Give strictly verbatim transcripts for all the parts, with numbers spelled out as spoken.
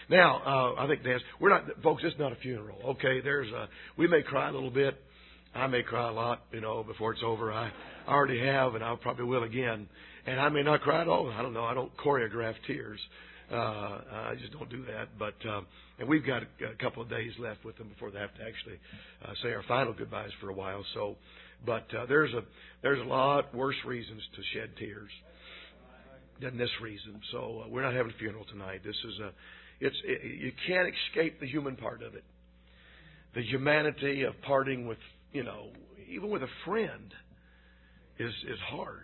Now, uh, I think Dan's, we're not, folks, it's not a funeral. Okay. There's a, we may cry a little bit. I may cry a lot, you know, before it's over. I already have, and I probably will again. And I may not cry at all. I don't know. I don't choreograph tears. Uh, I just don't do that. But, um, and we've got a, a couple of days left with them before they have to actually uh, say our final goodbyes for a while. So, but uh, there's a there's a lot worse reasons to shed tears than this reason. So uh, we're not having a funeral tonight. This is a, it's it, you can't escape the human part of it. The humanity of parting with, you know, even with a friend is is hard.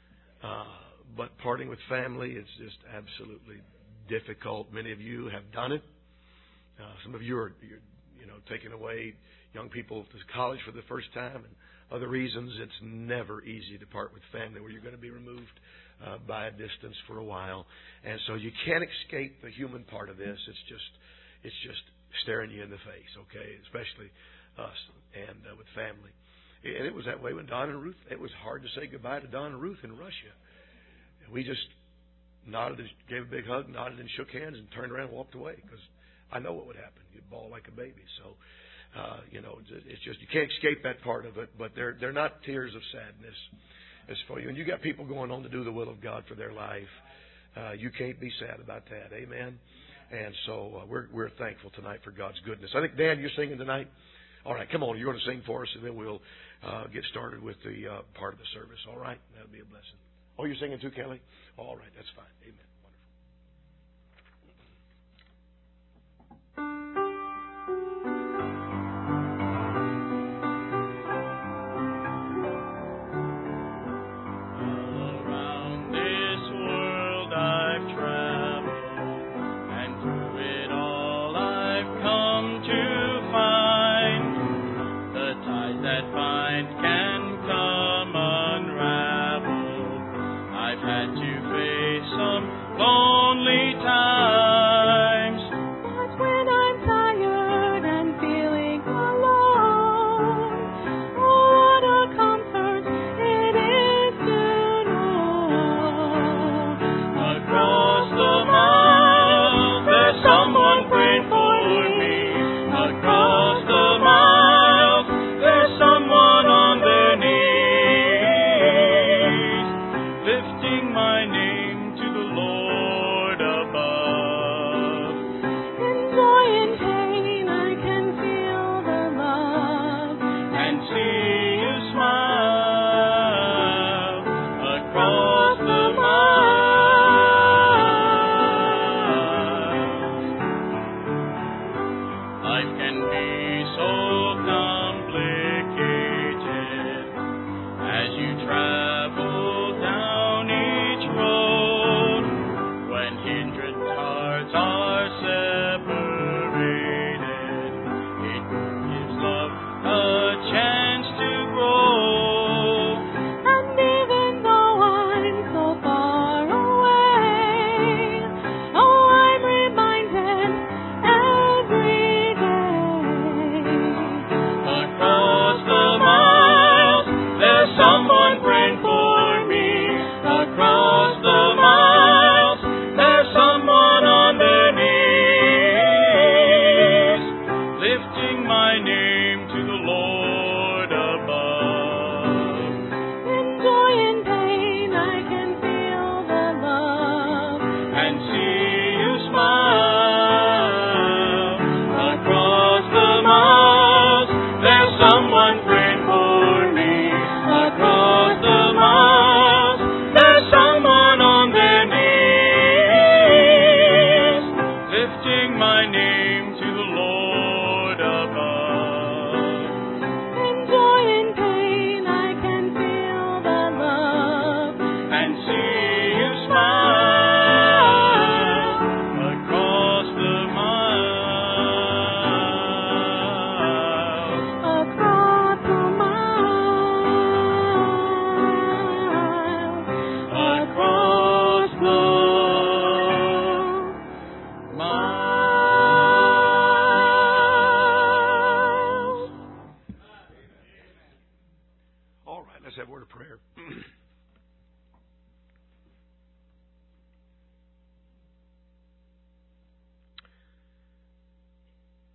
Uh, but parting with family is just absolutely difficult. Many of you have done it. Uh, some of you are, you're, you know, taking away young people to college for the first time, and other reasons. It's never easy to part with family where you're going to be removed uh, by a distance for a while, and so you can't escape the human part of this. It's just, it's just staring you in the face. Okay, especially us and uh, with family. And it was that way when Don and Ruth, it was hard to say goodbye to Don and Ruth in Russia. We just nodded, and gave a big hug, nodded and shook hands and turned around and walked away because I know what would happen. You'd bawl like a baby. So, uh, you know, it's just, you can't escape that part of it, but they're, they're not tears of sadness. It's for you. And you got people going on to do the will of God for their life. Uh, you can't be sad about that. Amen. And so uh, we're, we're thankful tonight for God's goodness. I think, Dan, you're singing tonight. All right, come on. You're going to sing for us, and then we'll uh, get started with the uh, part of the service. All right? That'll be a blessing. Oh, you're singing too, Kelly? All right, that's fine. Amen. My name to the Lord above.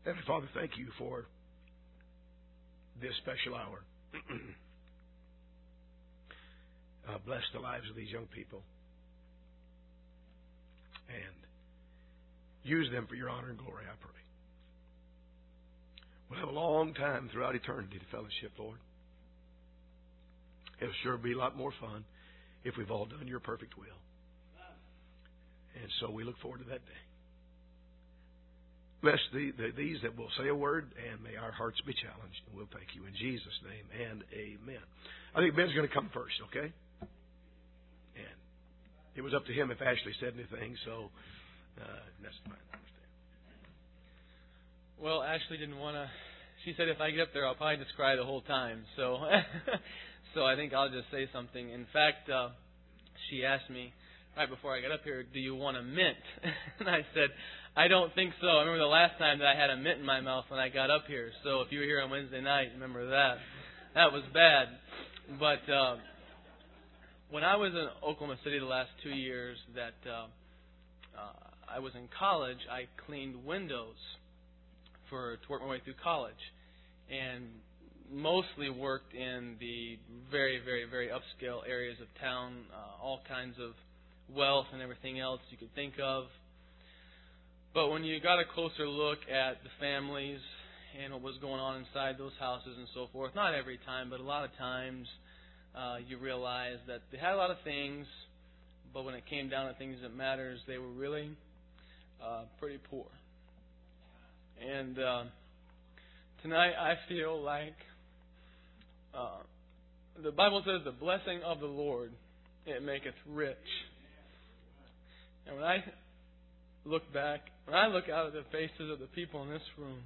Heavenly Father, thank you for this special hour. uh, bless the lives of these young people. And use them for your honor and glory, I pray. We'll have a long time throughout eternity to fellowship, Lord. It'll sure be a lot more fun if we've all done your perfect will. And so we look forward to that day. Bless the, the, these that will say a word, and may our hearts be challenged. And we'll thank you in Jesus' name, and amen. I think Ben's going to come first, okay? And it was up to him if Ashley said anything, so uh, that's fine. I understand. Well, Ashley didn't want to. She said if I get up there, I'll probably just cry the whole time. So, so I think I'll just say something. In fact, uh, she asked me right before I got up here, "Do you want a mint?" And I said, "I don't think so." I remember the last time that I had a mint in my mouth when I got up here. So if you were here on Wednesday night, remember that. That was bad. But uh, when I was in Oklahoma City the last two years that uh, uh, I was in college, I cleaned windows for to work my way through college, and mostly worked in the very, very, very upscale areas of town, uh, all kinds of wealth and everything else you could think of. But when you got a closer look at the families and what was going on inside those houses and so forth, not every time, but a lot of times, uh, you realize that they had a lot of things, but when it came down to things that matters, they were really uh, pretty poor. And uh, tonight I feel like uh, the Bible says the blessing of the Lord, it maketh rich. And when I look back, when I look out at the faces of the people in this room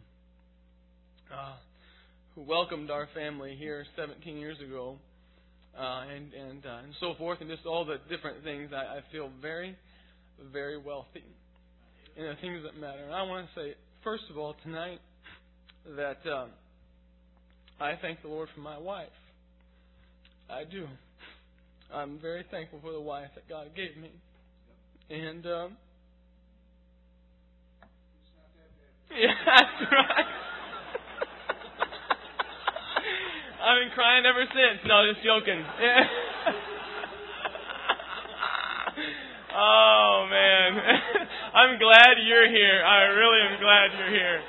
uh, who welcomed our family here seventeen years ago, uh, and and, uh, and so forth, and just all the different things, I, I feel very, very wealthy in the things that matter. And I want to say, first of all, tonight, that uh, I thank the Lord for my wife. I do. I'm very thankful for the wife that God gave me. And, um, yeah, that's right. I've been crying ever since. No, just joking. Yeah. Oh, man. I'm glad you're here. I really am glad you're here.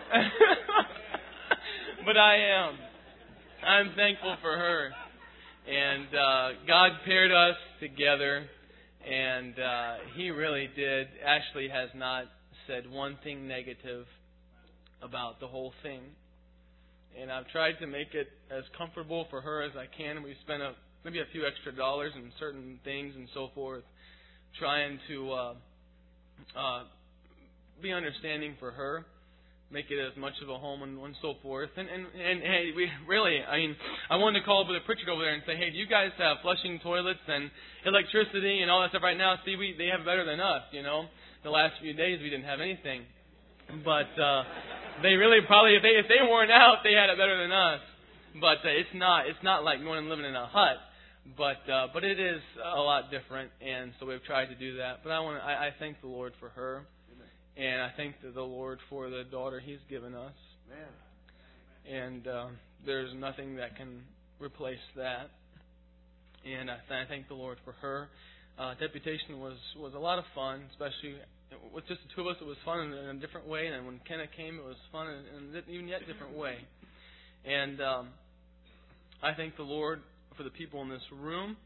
But I am. I'm thankful for her. And uh, God paired us together. And uh, He really did. Ashley has not said one thing negative about the whole thing. And I've tried to make it as comfortable for her as I can. We've spent a, maybe a few extra dollars in certain things and so forth, trying to uh, uh, be understanding for her, make it as much of a home and, and so forth. And, and, and hey, we really, I mean, I wanted to call up with a preacher over there and say, hey, do you guys have flushing toilets and electricity and all that stuff right now? See, we they have it better than us, you know. The last few days we didn't have anything. But uh, they really probably, if they if they weren't out, they had it better than us. But uh, it's not it's not like going and living in a hut. But uh, but it is a lot different, and so we've tried to do that. But I want I, I thank the Lord for her, and I thank the Lord for the daughter He's given us. And uh, there's nothing that can replace that. And I, th- I thank the Lord for her. Uh, deputation was, was a lot of fun, especially with just the two of us. It was fun in, in a different way, and when Kenna came, it was fun in an even yet different way. And um, I thank the Lord for the people in this room.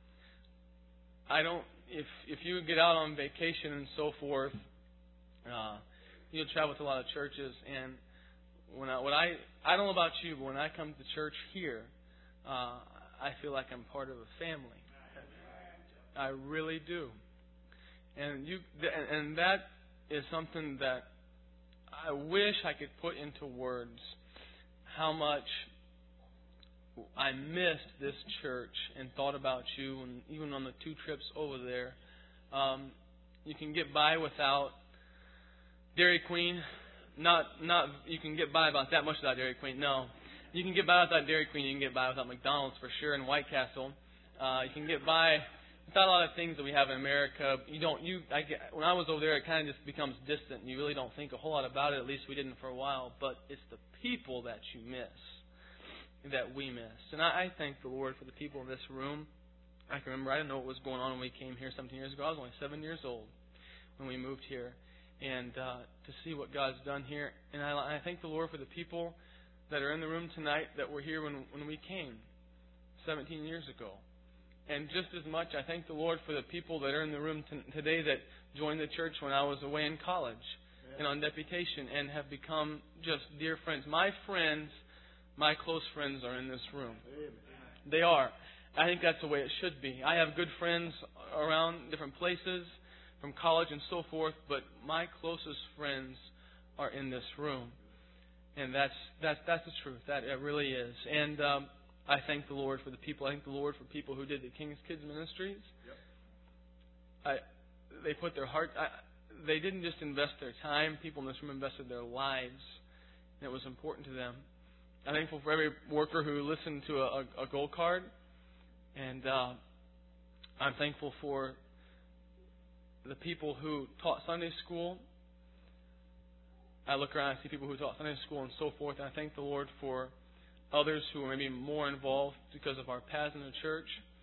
I don't. If if you get out on vacation and so forth, uh, you'll travel to a lot of churches. And when I, what I I don't know about you, but when I come to church here, uh, I feel like I'm part of a family. I really do. And you and that is something that I wish I could put into words. How much I missed this church and thought about you, and even on the two trips over there. Um, you can get by without Dairy Queen. Not, not. You can get by about that much without Dairy Queen. No, you can get by without Dairy Queen. You can get by without McDonald's for sure, and White Castle. Uh, you can get by without a lot of things that we have in America, you don't. You I get, when I was over there, it kind of just becomes distant, and you really don't think a whole lot about it. At least we didn't for a while. But it's the people that you miss, that we miss. And I, I thank the Lord for the people in this room. I can remember, I didn't know what was going on when we came here seventeen years ago. I was only seven years old when we moved here. And uh, to see what God's done here. And I, I thank the Lord for the people that are in the room tonight that were here when, when we came seventeen years ago. And just as much, I thank the Lord for the people that are in the room t- today that joined the church when I was away in college yeah. and on deputation and have become just dear friends. My friends, my close friends are in this room. Amen. They are. I think that's the way it should be. I have good friends around different places, from college and so forth, but my closest friends are in this room. And that's that's that's the truth. That it really is. And um, I thank the Lord for the people. I thank the Lord for people who did the King's Kids Ministries. Yep. I they put their heart. I, they didn't just invest their time. People in this room invested their lives, and it was important to them. I'm thankful for every worker who listened to a, a, a gold card, and uh, I'm thankful for the people who taught Sunday school. I look around and see people who taught Sunday school and so forth. And I thank the Lord for others who are maybe more involved because of our paths in the church.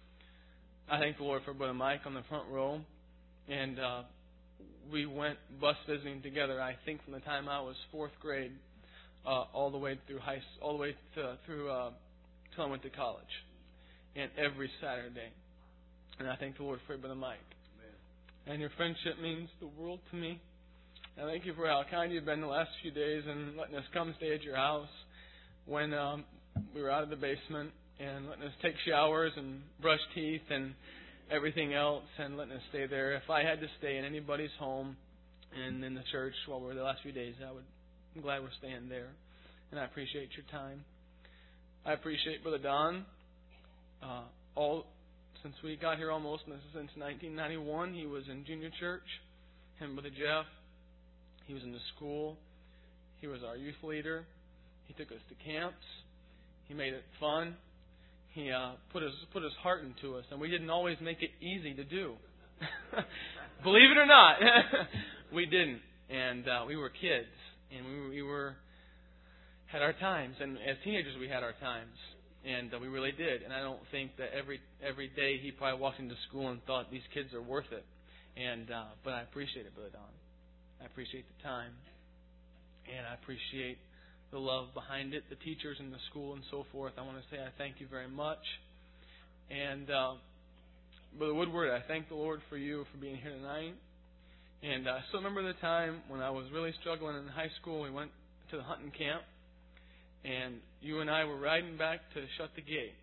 I thank the Lord for Brother Mike on the front row. And uh, we went bus visiting together, I think, from the time I was fourth grade uh, all the way through high, all the way to, through uh, till I went to college. And every Saturday. And I thank the Lord for Brother Mike. And your friendship means the world to me. I thank you for how kind you've been the last few days and letting us come stay at your house when um, we were out of the basement and letting us take showers and brush teeth and everything else and letting us stay there. If I had to stay in anybody's home and in the church while we were the last few days, I would, I'm glad we're staying there. And I appreciate your time. I appreciate Brother Don. Uh, all Since we got here almost since nineteen ninety-one, he was in junior church. Him and Brother Jeff, he was in the school. He was our youth leader. He took us to camps. He made it fun. He uh, put his put his heart into us, and we didn't always make it easy to do. Believe it or not, we didn't. And uh, we were kids, and we were, we were had our times, and as teenagers we had our times. And uh, we really did. And I don't think that every every day he probably walked into school and thought these kids are worth it. And uh, but I appreciate it, Brother Don. I appreciate the time, and I appreciate the love behind it, the teachers in the school and so forth. I want to say I thank you very much. And uh, Brother Woodward, I thank the Lord for you for being here tonight. And I still remember the time when I was really struggling in high school. We went to the hunting camp. And you and I were riding back to shut the gate.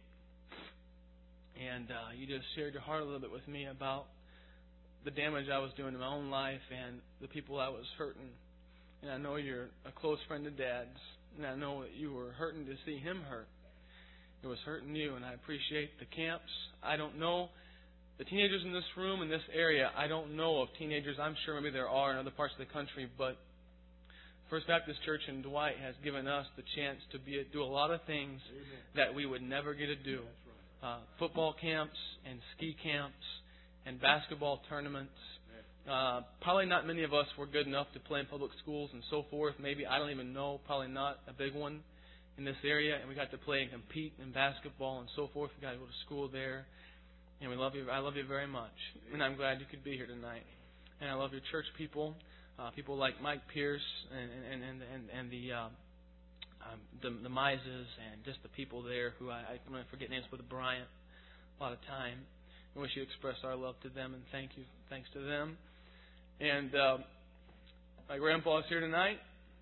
And uh, you just shared your heart a little bit with me about the damage I was doing to my own life and the people I was hurting. And I know you're a close friend of Dad's. And I know that you were hurting to see him hurt. It was hurting you, and I appreciate the camps. I don't know the teenagers in this room, in this area. I don't know of teenagers. I'm sure maybe there are in other parts of the country, but First Baptist Church in Dwight has given us the chance to be do a lot of things Amen. That we would never get to do. Right. Uh, football camps and ski camps and basketball tournaments. Uh, probably not many of us were good enough to play in public schools and so forth. Maybe, I don't even know, probably not a big one in this area. And we got to play and compete in basketball and so forth. We got to go to school there. And we love you. I love you very much. And I'm glad you could be here tonight. And I love your church people. Uh, people like Mike Pierce and and and and, and the, uh, um, the the Mises and just the people there who I, I'm going to forget names, with Bryant. A lot of time. I wish you express our love to them and thank you, thanks to them. And uh, my grandpa is here tonight.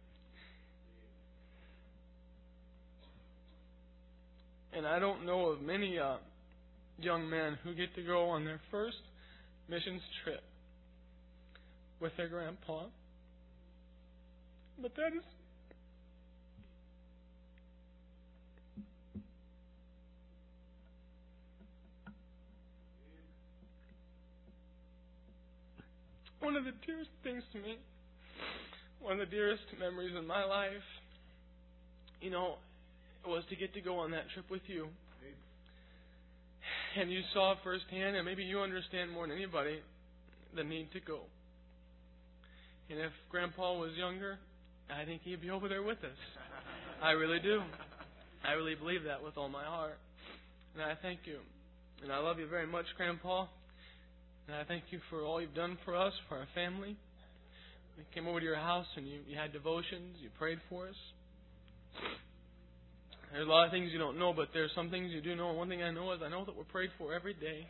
And I don't know of many uh, young men who get to go on their first missions trip with their grandpa. But that is one of the dearest things to me, one of the dearest memories in my life, you know, was to get to go on that trip with you. And you saw firsthand, and maybe you understand more than anybody, the need to go. And if Grandpa was younger, I think he'd be over there with us. I really do. I really believe that with all my heart. And I thank you. And I love you very much, Grandpa. And I thank you for all you've done for us, for our family. We came over to your house and you, you had devotions. You prayed for us. There's a lot of things you don't know, but there's some things you do know. And one thing I know is I know that we're prayed for every day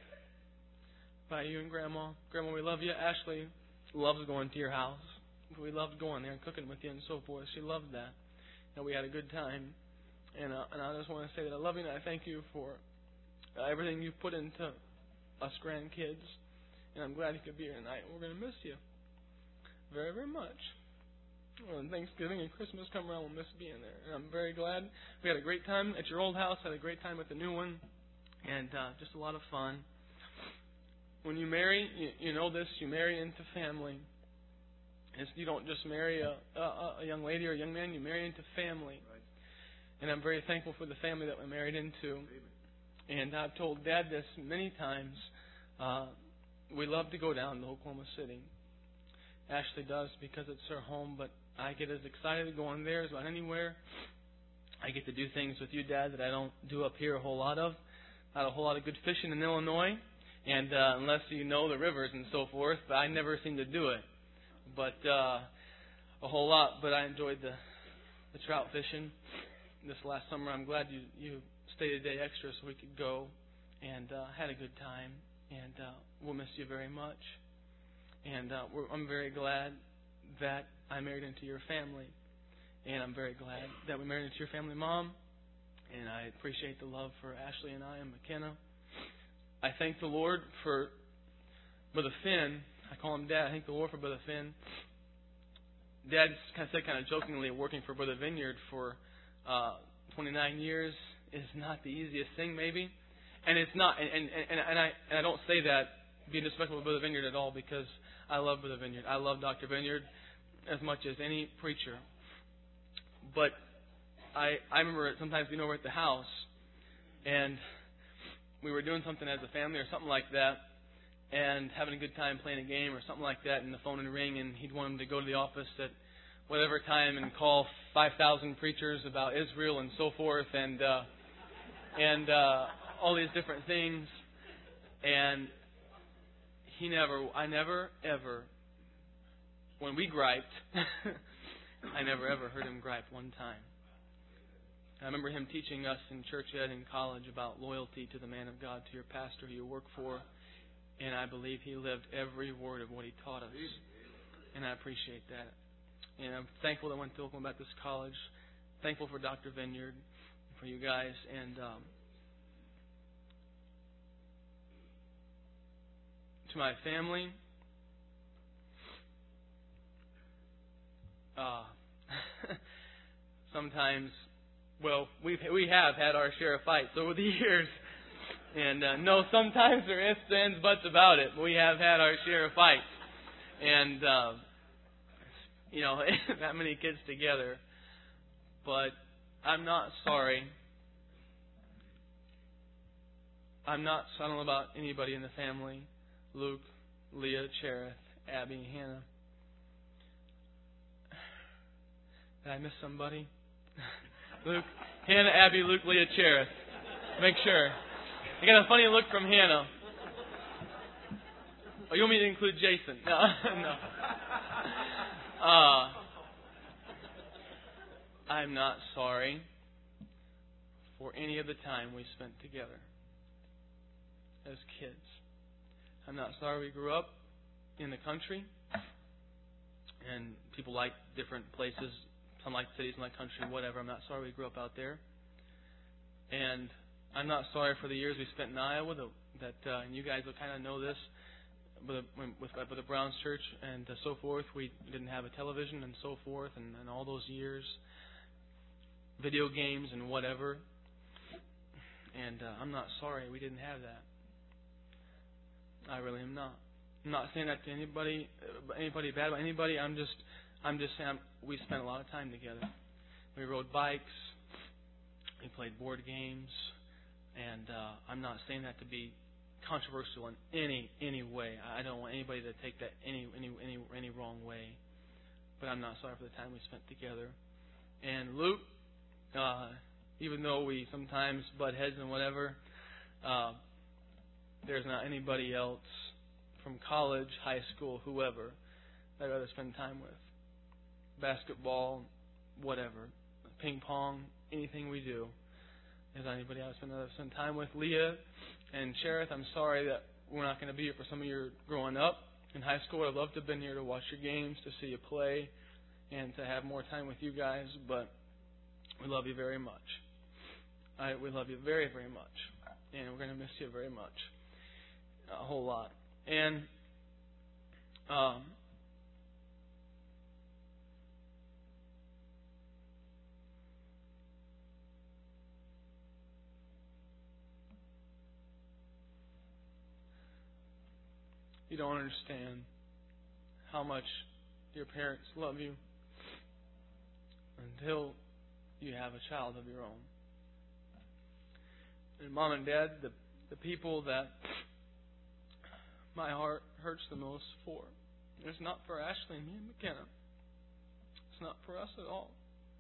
by you and Grandma. Grandma, we love you. Ashley loves going to your house. We loved going there and cooking with you and so forth. She loved that. And we had a good time. And, uh, and I just want to say that I love you and I thank you for uh, everything you've put into us grandkids. And I'm glad you could be here tonight. We're going to miss you very, very much. When Thanksgiving and Christmas come around, we'll miss being there. And I'm very glad. We had a great time at your old house, had a great time at the new one, and uh, just a lot of fun. When you marry, you, you know this, you marry into family. It's, you don't just marry a, a, a young lady or a young man, you marry into family. Right. And I'm very thankful for the family that we married into. And I've told Dad this many times. Uh, we love to go down to Oklahoma City. Ashley does because it's her home, but I get as excited going there as about anywhere. I get to do things with you, Dad, that I don't do up here a whole lot of. Not a whole lot of good fishing in Illinois, and uh, unless you know the rivers and so forth, but I never seem to do it. But uh, a whole lot. But I enjoyed the the trout fishing this last summer. I'm glad you you stayed a day extra so we could go, and uh, had a good time. And uh, we'll miss you very much. And uh, we're, I'm very glad that I married into your family. And I'm very glad that we married into your family, Mom. And I appreciate the love for Ashley and I and McKenna. I thank the Lord for Brother Finn. I call him Dad. I thank the Lord for Brother Finn. Dad kind of said kind of jokingly, working for Brother Vineyard for uh, twenty-nine years is not the easiest thing, maybe. And it's not, and, and, and, and, I, and I don't say that being disrespectful to Brother Vineyard at all, because I love Brother Vineyard. I love Doctor Vineyard as much as any preacher. But I I remember sometimes being over at the house, and we were doing something as a family or something like that, and having a good time playing a game or something like that, and the phone would ring, and he'd want him to go to the office at whatever time and call five thousand preachers about Israel and so forth, and uh, and uh, all these different things. And he never, I never, ever, when we griped, I never, ever heard him gripe one time. I remember him teaching us in church ed in college about loyalty to the man of God, to your pastor who you work for. And I believe he lived every word of what he taught us. And I appreciate that. And I'm thankful that I went to Oklahoma Baptist College. Thankful for Doctor Vineyard, for you guys. And um, to my family, uh, sometimes, well, we've, we have had our share of fights over the years. And uh, no, sometimes there are ifs, ands, buts about it. But we have had our share of fights. And, uh, you know, that many kids together. But I'm not sorry. I'm not, I don't know about anybody in the family. Luke, Leah, Cherith, Abby, Hannah. Did I miss somebody? Luke, Hannah, Abby, Luke, Leah, Cherith. Make sure. I got a funny look from Hannah. Oh, you want me to include Jason? No, no. Uh, I'm not sorry for any of the time we spent together as kids. I'm not sorry we grew up in the country, and people like different places. Some like cities, some like country, whatever. I'm not sorry we grew up out there. And I'm not sorry for the years we spent in Iowa. The, that uh, and you guys will kind of know this, with with, with the Browns Church and uh, so forth. We didn't have a television and so forth, and, and all those years, video games and whatever. And uh, I'm not sorry we didn't have that. I really am not. I'm not saying that to anybody, anybody bad about anybody. I'm just, I'm just saying I'm, we spent a lot of time together. We rode bikes. We played board games. And uh, I'm not saying that to be controversial in any any way. I don't want anybody to take that any any any any wrong way. But I'm not sorry for the time we spent together. And Luke, uh, even though we sometimes butt heads and whatever, uh, there's not anybody else from college, high school, whoever, that I'd rather spend time with. Basketball, whatever, ping pong, anything we do. There's not anybody else I'd rather spend time with. Leah and Cherith, I'm sorry that we're not going to be here for some of your growing up. In high school, I'd love to have been here to watch your games, to see you play, and to have more time with you guys, but we love you very much. I, we love you very, very much. And we're going to miss you very much. A whole lot. And um, you don't understand how much your parents love you until you have a child of your own. And Mom and Dad, the the people that my heart hurts the most for, it's not for Ashley and me and McKenna. It's not for us at all.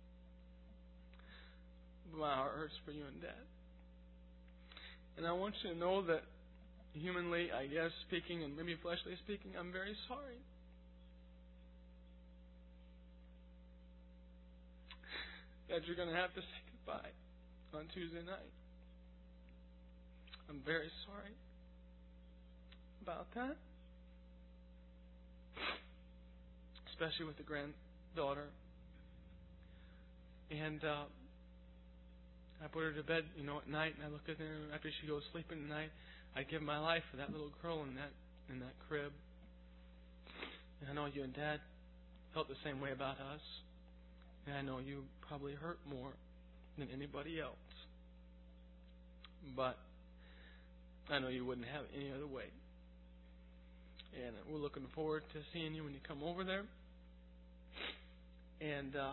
But my heart hurts for you and Dad. And I want you to know that humanly, I guess, speaking, and maybe fleshly speaking, I'm very sorry. That you're going to have to say goodbye on Tuesday night. I'm very sorry about that. Especially with the granddaughter. And uh, I put her to bed, you know, at night, and I look at her after she goes sleeping at night. I give my life for that little girl in that in that crib. And I know you and Dad felt the same way about us. And I know you probably hurt more than anybody else. But I know you wouldn't have it any other way. And we're looking forward to seeing you when you come over there. And uh,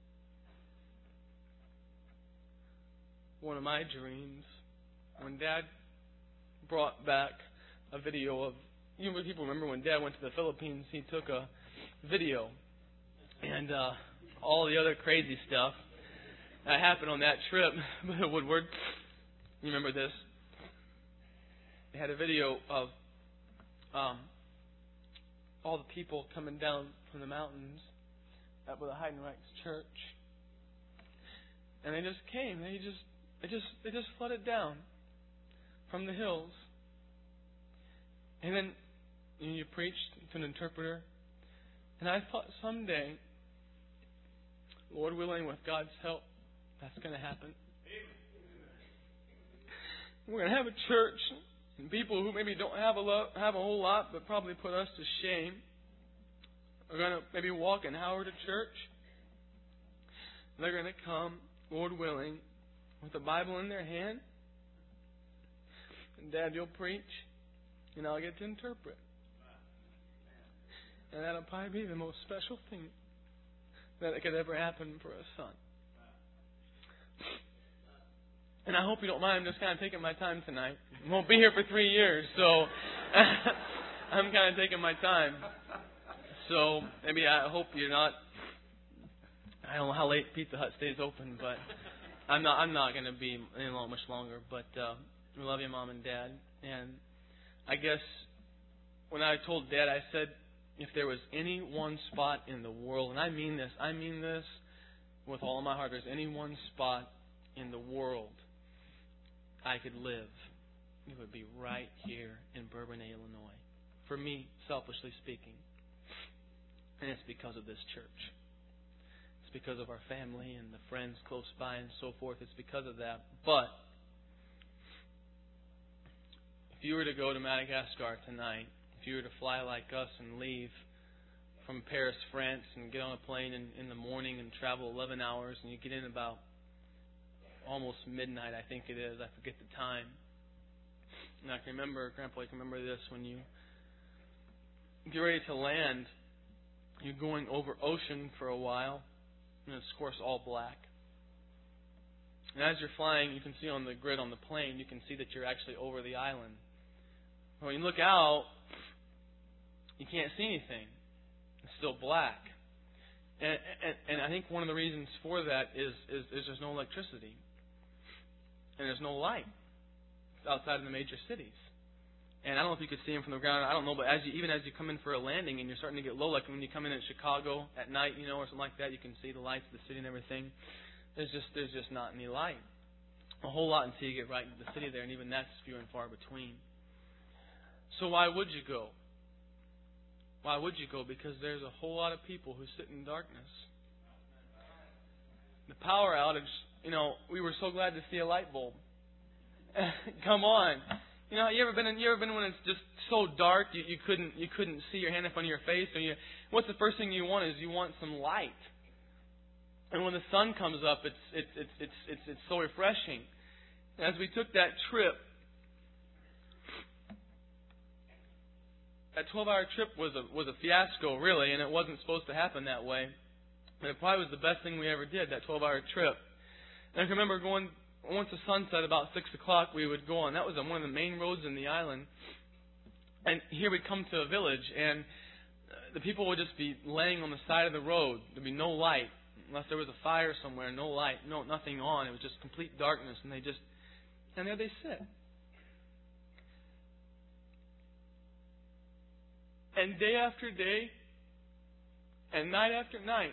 one of my dreams, when Dad brought back a video of, you know, people remember when Dad went to the Philippines, he took a video. And uh, all the other crazy stuff that happened on that trip to Woodward. You remember this? They had a video of um, all the people coming down from the mountains up with the Heidenreich's church, and they just came. They just, they just, they just flooded down from the hills, and then you, know, you preached to an interpreter, and I thought someday, Lord willing, with God's help, that's going to happen. We're going to have a church, and people who maybe don't have a lot, have a whole lot, but probably put us to shame, are going to maybe walk in Howard to church. They're going to come, Lord willing, with the Bible in their hand. And Dad, you'll preach, and I'll get to interpret. And that'll probably be the most special thing that it could ever happen for a son. And I hope you don't mind, I'm just kind of taking my time tonight. I won't be here for three years, so I'm kind of taking my time. So maybe I hope you're not, I don't know how late Pizza Hut stays open, but I'm not I'm not going to be any long, much longer. But uh, we love you, Mom and Dad. And I guess when I told Dad, I said, if there was any one spot in the world, and I mean this, I mean this with all of my heart, there's any one spot in the world I could live, it would be right here in Bourbonnais, Illinois. For me, selfishly speaking. And it's because of this church. It's because of our family and the friends close by and so forth. It's because of that. But if you were to go to Madagascar tonight, if you were to fly like us and leave from Paris, France, and get on a plane in, in the morning and travel eleven hours, and you get in about almost midnight, I think it is. I forget the time. And I can remember, Grandpa, you can remember this, when you get ready to land, you're going over ocean for a while, and it's, of course, all black. And as you're flying, you can see on the grid on the plane, you can see that you're actually over the island. When you look out, you can't see anything. It's still black. And, and, and I think one of the reasons for that is, is, is there's no electricity. And there's no light outside of the major cities. And I don't know if you could see them from the ground. I don't know, but as you, even as you come in for a landing and you're starting to get low, like when you come in at Chicago at night, you know, or something like that, you can see the lights of the city and everything. There's just there's just not any light. A whole lot until you get right into the city there, and even that's few and far between. So why would you go? Why would you go? Because there's a whole lot of people who sit in darkness. The power outage, you know, we were so glad to see a light bulb. Come on. You know, you ever been in, you ever been when it's just so dark you, you couldn't you couldn't see your hand in front of your face, or you what's the first thing you want is you want some light. And when the sun comes up, it's it's it's it's it's, it's so refreshing. And as we took that trip, that twelve-hour trip was a was a fiasco, really, and it wasn't supposed to happen that way. But it probably was the best thing we ever did, that twelve-hour trip. And I can remember going, once the sun set, about six o'clock, we would go on. That was on one of the main roads in the island. And here we'd come to a village, and the people would just be laying on the side of the road. There'd be no light, unless there was a fire somewhere, no light, no nothing on. It was just complete darkness, and they just, and there they sit. And day after day, and night after night,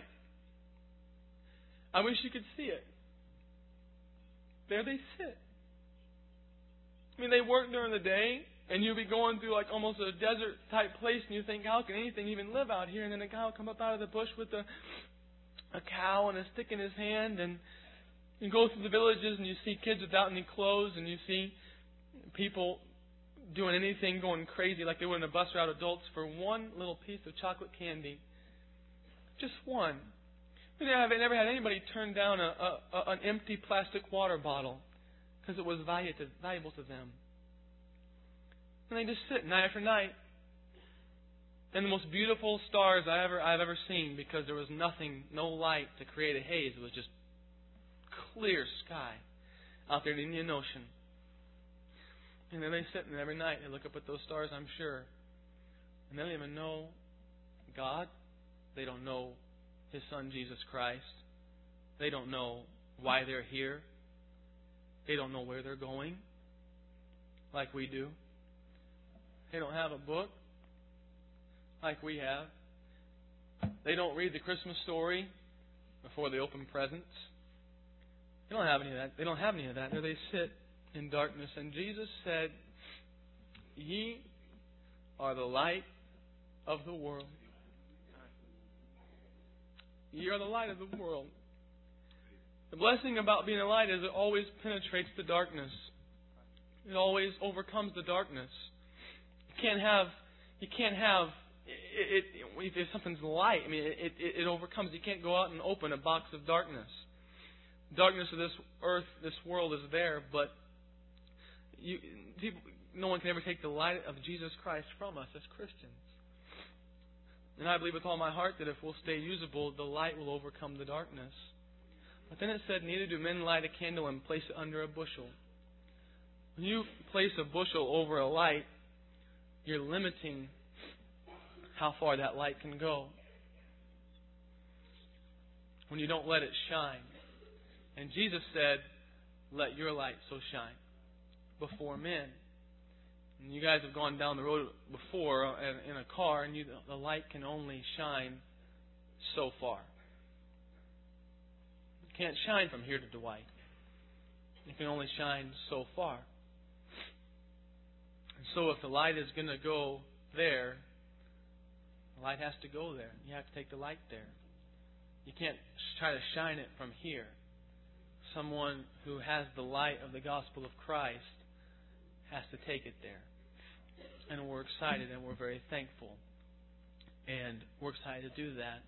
I wish you could see it. There they sit. I mean, they work during the day, and you'll be going through like almost a desert-type place, and you think, how can anything even live out here? And then a guy will come up out of the bush with a, a cow and a stick in his hand, and you go through the villages, and you see kids without any clothes, and you see people doing anything, going crazy like they would in a bus route, adults, for one little piece of chocolate candy. Just one. We never, never had anybody turn down a, a, a, an empty plastic water bottle because it was value to, valuable to them. And they just sit night after night. And the most beautiful stars I ever, I've ever seen, because there was nothing, no light to create a haze. It was just clear sky out there in the Indian Ocean. And then they sit and every night they look up at those stars, I'm sure. And they don't even know God. They don't know His Son, Jesus Christ. They don't know why they're here. They don't know where they're going, like we do. They don't have a book, like we have. They don't read the Christmas story before they open presents. They don't have any of that. They don't have any of that. There they sit in darkness. And Jesus said, "Ye are the light of the world." You are the light of the world. The blessing about being a light is it always penetrates the darkness. It always overcomes the darkness. You can't have, you can't have, it, it, if something's light, I mean, it, it, it overcomes. You can't go out and open a box of darkness. The darkness of this earth, this world is there, but you, people, no one can ever take the light of Jesus Christ from us as Christians. And I believe with all my heart that if we'll stay usable, the light will overcome the darkness. But then it said, neither do men light a candle and place it under a bushel. When you place a bushel over a light, you're limiting how far that light can go. When you don't let it shine. And Jesus said, let your light so shine before men. And you guys have gone down the road before in a car, and you, the light can only shine so far. It can't shine from here to Dwight. It can only shine so far. And so if the light is going to go there, the light has to go there. You have to take the light there. You can't try to shine it from here. Someone who has the light of the gospel of Christ has to take it there. And we're excited and we're very thankful. And we're excited to do that.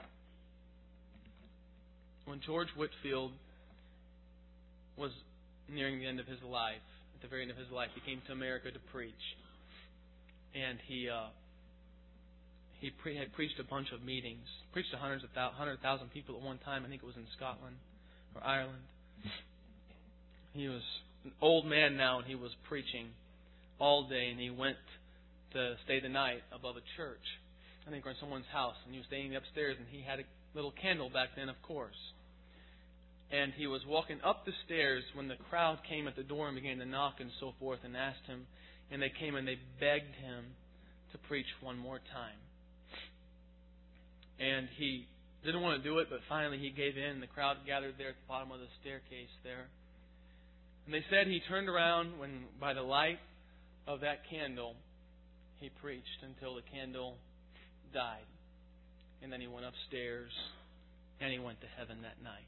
When George Whitefield was nearing the end of his life, at the very end of his life, he came to America to preach. And he uh, he pre- had preached a bunch of meetings. Preached to hundreds of thou- one hundred thousand people at one time. I think it was in Scotland or Ireland. he was an old man now, and he was preaching all day, and he went to stay the night above a church. I think, or in someone's house, and he was staying upstairs, and he had a little candle back then, of course. And he was walking up the stairs when the crowd came at the door and began to knock and so forth and asked him, and they came and they begged him to preach one more time. And he didn't want to do it, but finally he gave in, and the crowd gathered there at the bottom of the staircase there. And they said he turned around when, by the light of that candle, he preached until the candle died. And then he went upstairs and he went to heaven that night.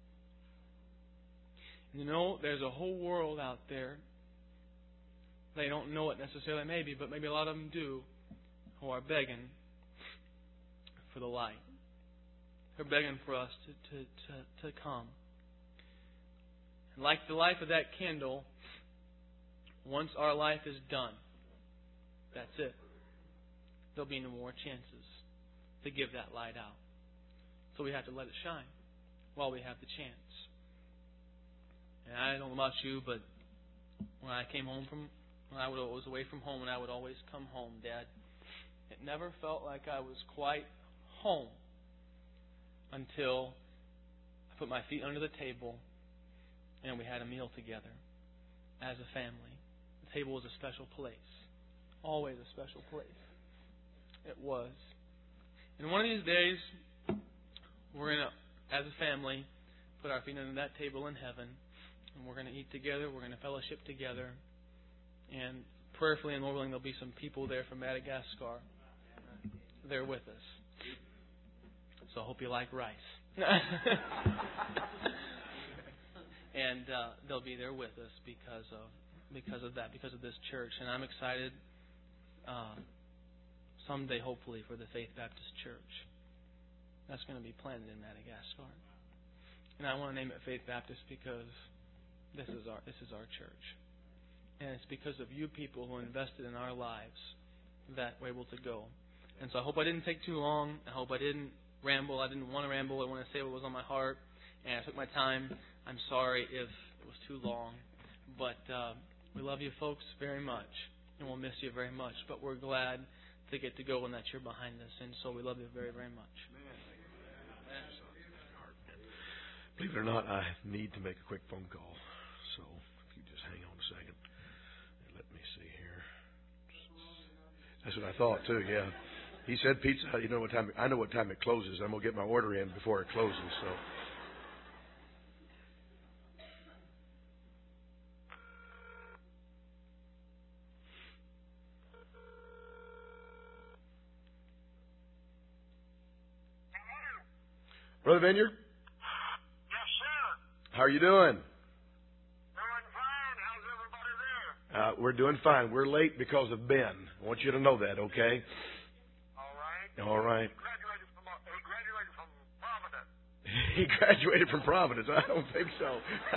And you know, there's a whole world out there. They don't know it necessarily, maybe, but maybe a lot of them do, who are begging for the light. They're begging for us to, to, to, to come. And like the life of that candle, once our life is done, that's it. There'll be no more chances to give that light out. So we have to let it shine while we have the chance. And I don't know about you, but when I came home from, when I was away from home, and I would always come home, Dad, it never felt like I was quite home until I put my feet under the table and we had a meal together as a family. The table was a special place. Always a special place. It was. And one of these days, we're going to, as a family, put our feet under that table in heaven. And we're going to eat together. We're going to fellowship together. And prayerfully and Lord willing, there'll be some people there from Madagascar. They're with us. So I hope you like rice. And uh, they'll be there with us because of because of that, because of this church. And I'm excited uh, someday, hopefully, for the Faith Baptist Church. That's going to be planted in Madagascar. And I want to name it Faith Baptist because this is our this is our church. And it's because of you people who invested in our lives that we're able to go. And so I hope I didn't take too long. I hope I didn't ramble. I didn't want to ramble. I want to say what was on my heart. And I took my time. I'm sorry if it was too long. But uh, we love you folks very much. And we'll miss you very much. But we're glad to get to go and that you're behind us. And so we love you very, very much. Believe it or not, I need to make a quick phone call. So if you just hang on a second. Let me see here. That's what I thought too, yeah. He said Pizza Hut, you know what time, I know what time it closes. I'm going to get my order in before it closes. So. Brother Vineyard? Yes, sir. How are you doing? Doing fine. How's everybody there? Uh, we're doing fine. We're late because of Ben. I want you to know that, okay? All right. All right. He graduated from, uh, he graduated from Providence. He graduated from Providence. I don't think so.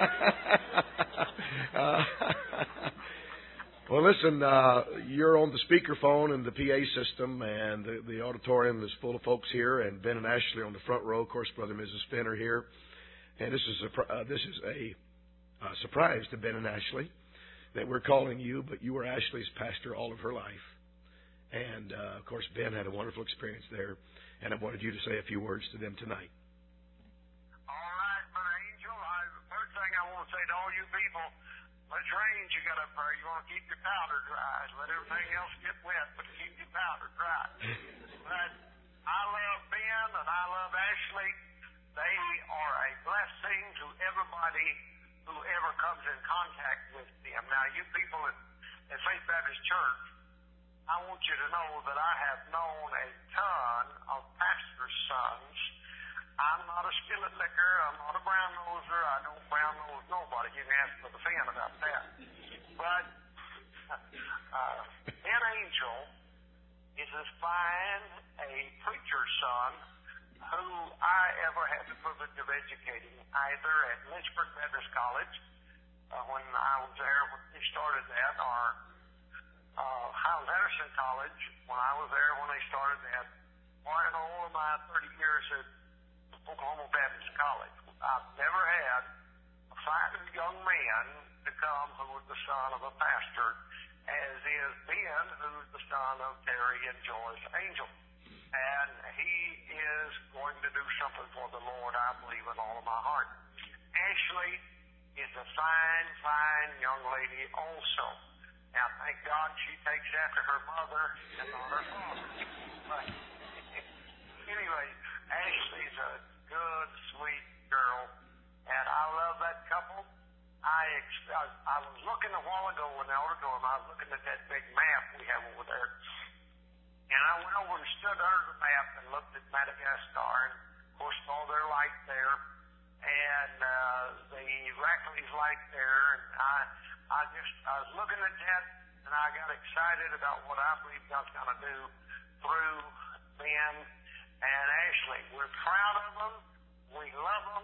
uh, well, listen, uh, you're on the speakerphone and the P A system, and the, the auditorium is full of folks here, and Ben and Ashley on the front row. Of course, Brother and Missus Finn are here. And this is a, uh, this is a uh, surprise to Ben and Ashley that we're calling you, but you were Ashley's pastor all of her life. And, uh, of course, Ben had a wonderful experience there, and I wanted you to say a few words to them tonight. All right, Brother Angel. I, the first thing I want to say to all you people, let's range. You got to pray. You want to keep your powder dry. Let everything else get wet, but keep your powder dry. But I love Ben and I love Ashley. They are a blessing to everybody who ever comes in contact with them. Now, you people at, at Faith Baptist Church, I want you to know that I have known a ton of pastors' sons. I'm not a skillet licker. I'm not a brown noser. I don't brown nose nobody. You can ask for the fan about that. But uh, Ben Angel is as fine a preacher's son who I ever had the privilege of educating, either at Lynchburg Baptist College uh, when I was there when he started that, or uh, Hiles Anderson College when I was there when they started that, or in all of my thirty years at Oklahoma Baptist College. I've never had a excited young man to come who was the son of a pastor, as is Ben, who's the son of Terry and Joyce Angel. And he is going to do something for the Lord, I believe, with all of my heart. Ashley is a fine, fine young lady also. Now, thank God she takes after her mother and not her father. But anyway, Ashley's a good, sweet girl, and I love that couple. I, ex- I, I was looking a while ago in the auditorium, I was looking at that big map we have over there, and I went over and stood under the map and looked at Madagascar, and of course saw their light there, and uh, the Rackley's light there, and I, I just, I was looking at that, and I got excited about what I believe God's going to do through Ben and Ashley. We're proud of them, we love them,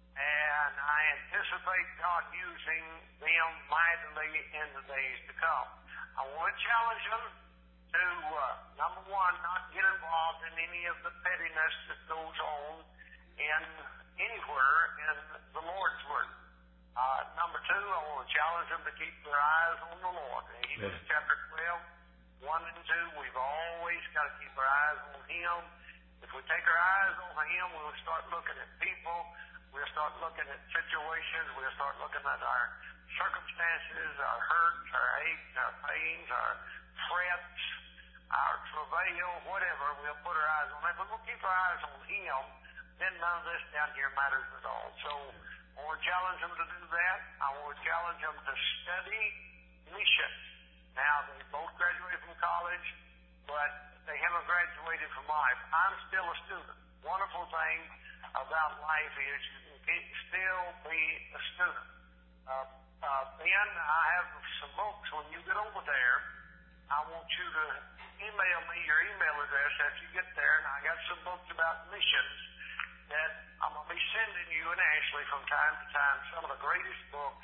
and I anticipate God using them mightily in the days to come. I want to challenge them to, uh, number one, not get involved in any of the pettiness that goes on in anywhere in the Lord's Word. Uh, number two, I want to challenge them to keep their eyes on the Lord. In Hebrews yeah. chapter twelve, one and two, we've always got to keep our eyes on Him. If we take our eyes on Him, we'll start looking at people. We'll start looking at situations. We'll start looking at our circumstances, our hurts, our aches, our pains, our frets, our travail, whatever. We'll put our eyes on that. But we'll keep our eyes on Him. Then none of this down here matters at all. So I want to challenge them to do that. I want to challenge them to study missions. Now, they both graduated from college, but they haven't graduated from life. I'm still a student. Wonderful thing about life is you can still be a student. Uh, uh, Ben, I have some books. When you get over there, I want you to email me your email address after you get there, and I got some books about missions that I'm going to be sending you and Ashley from time to time, some of the greatest books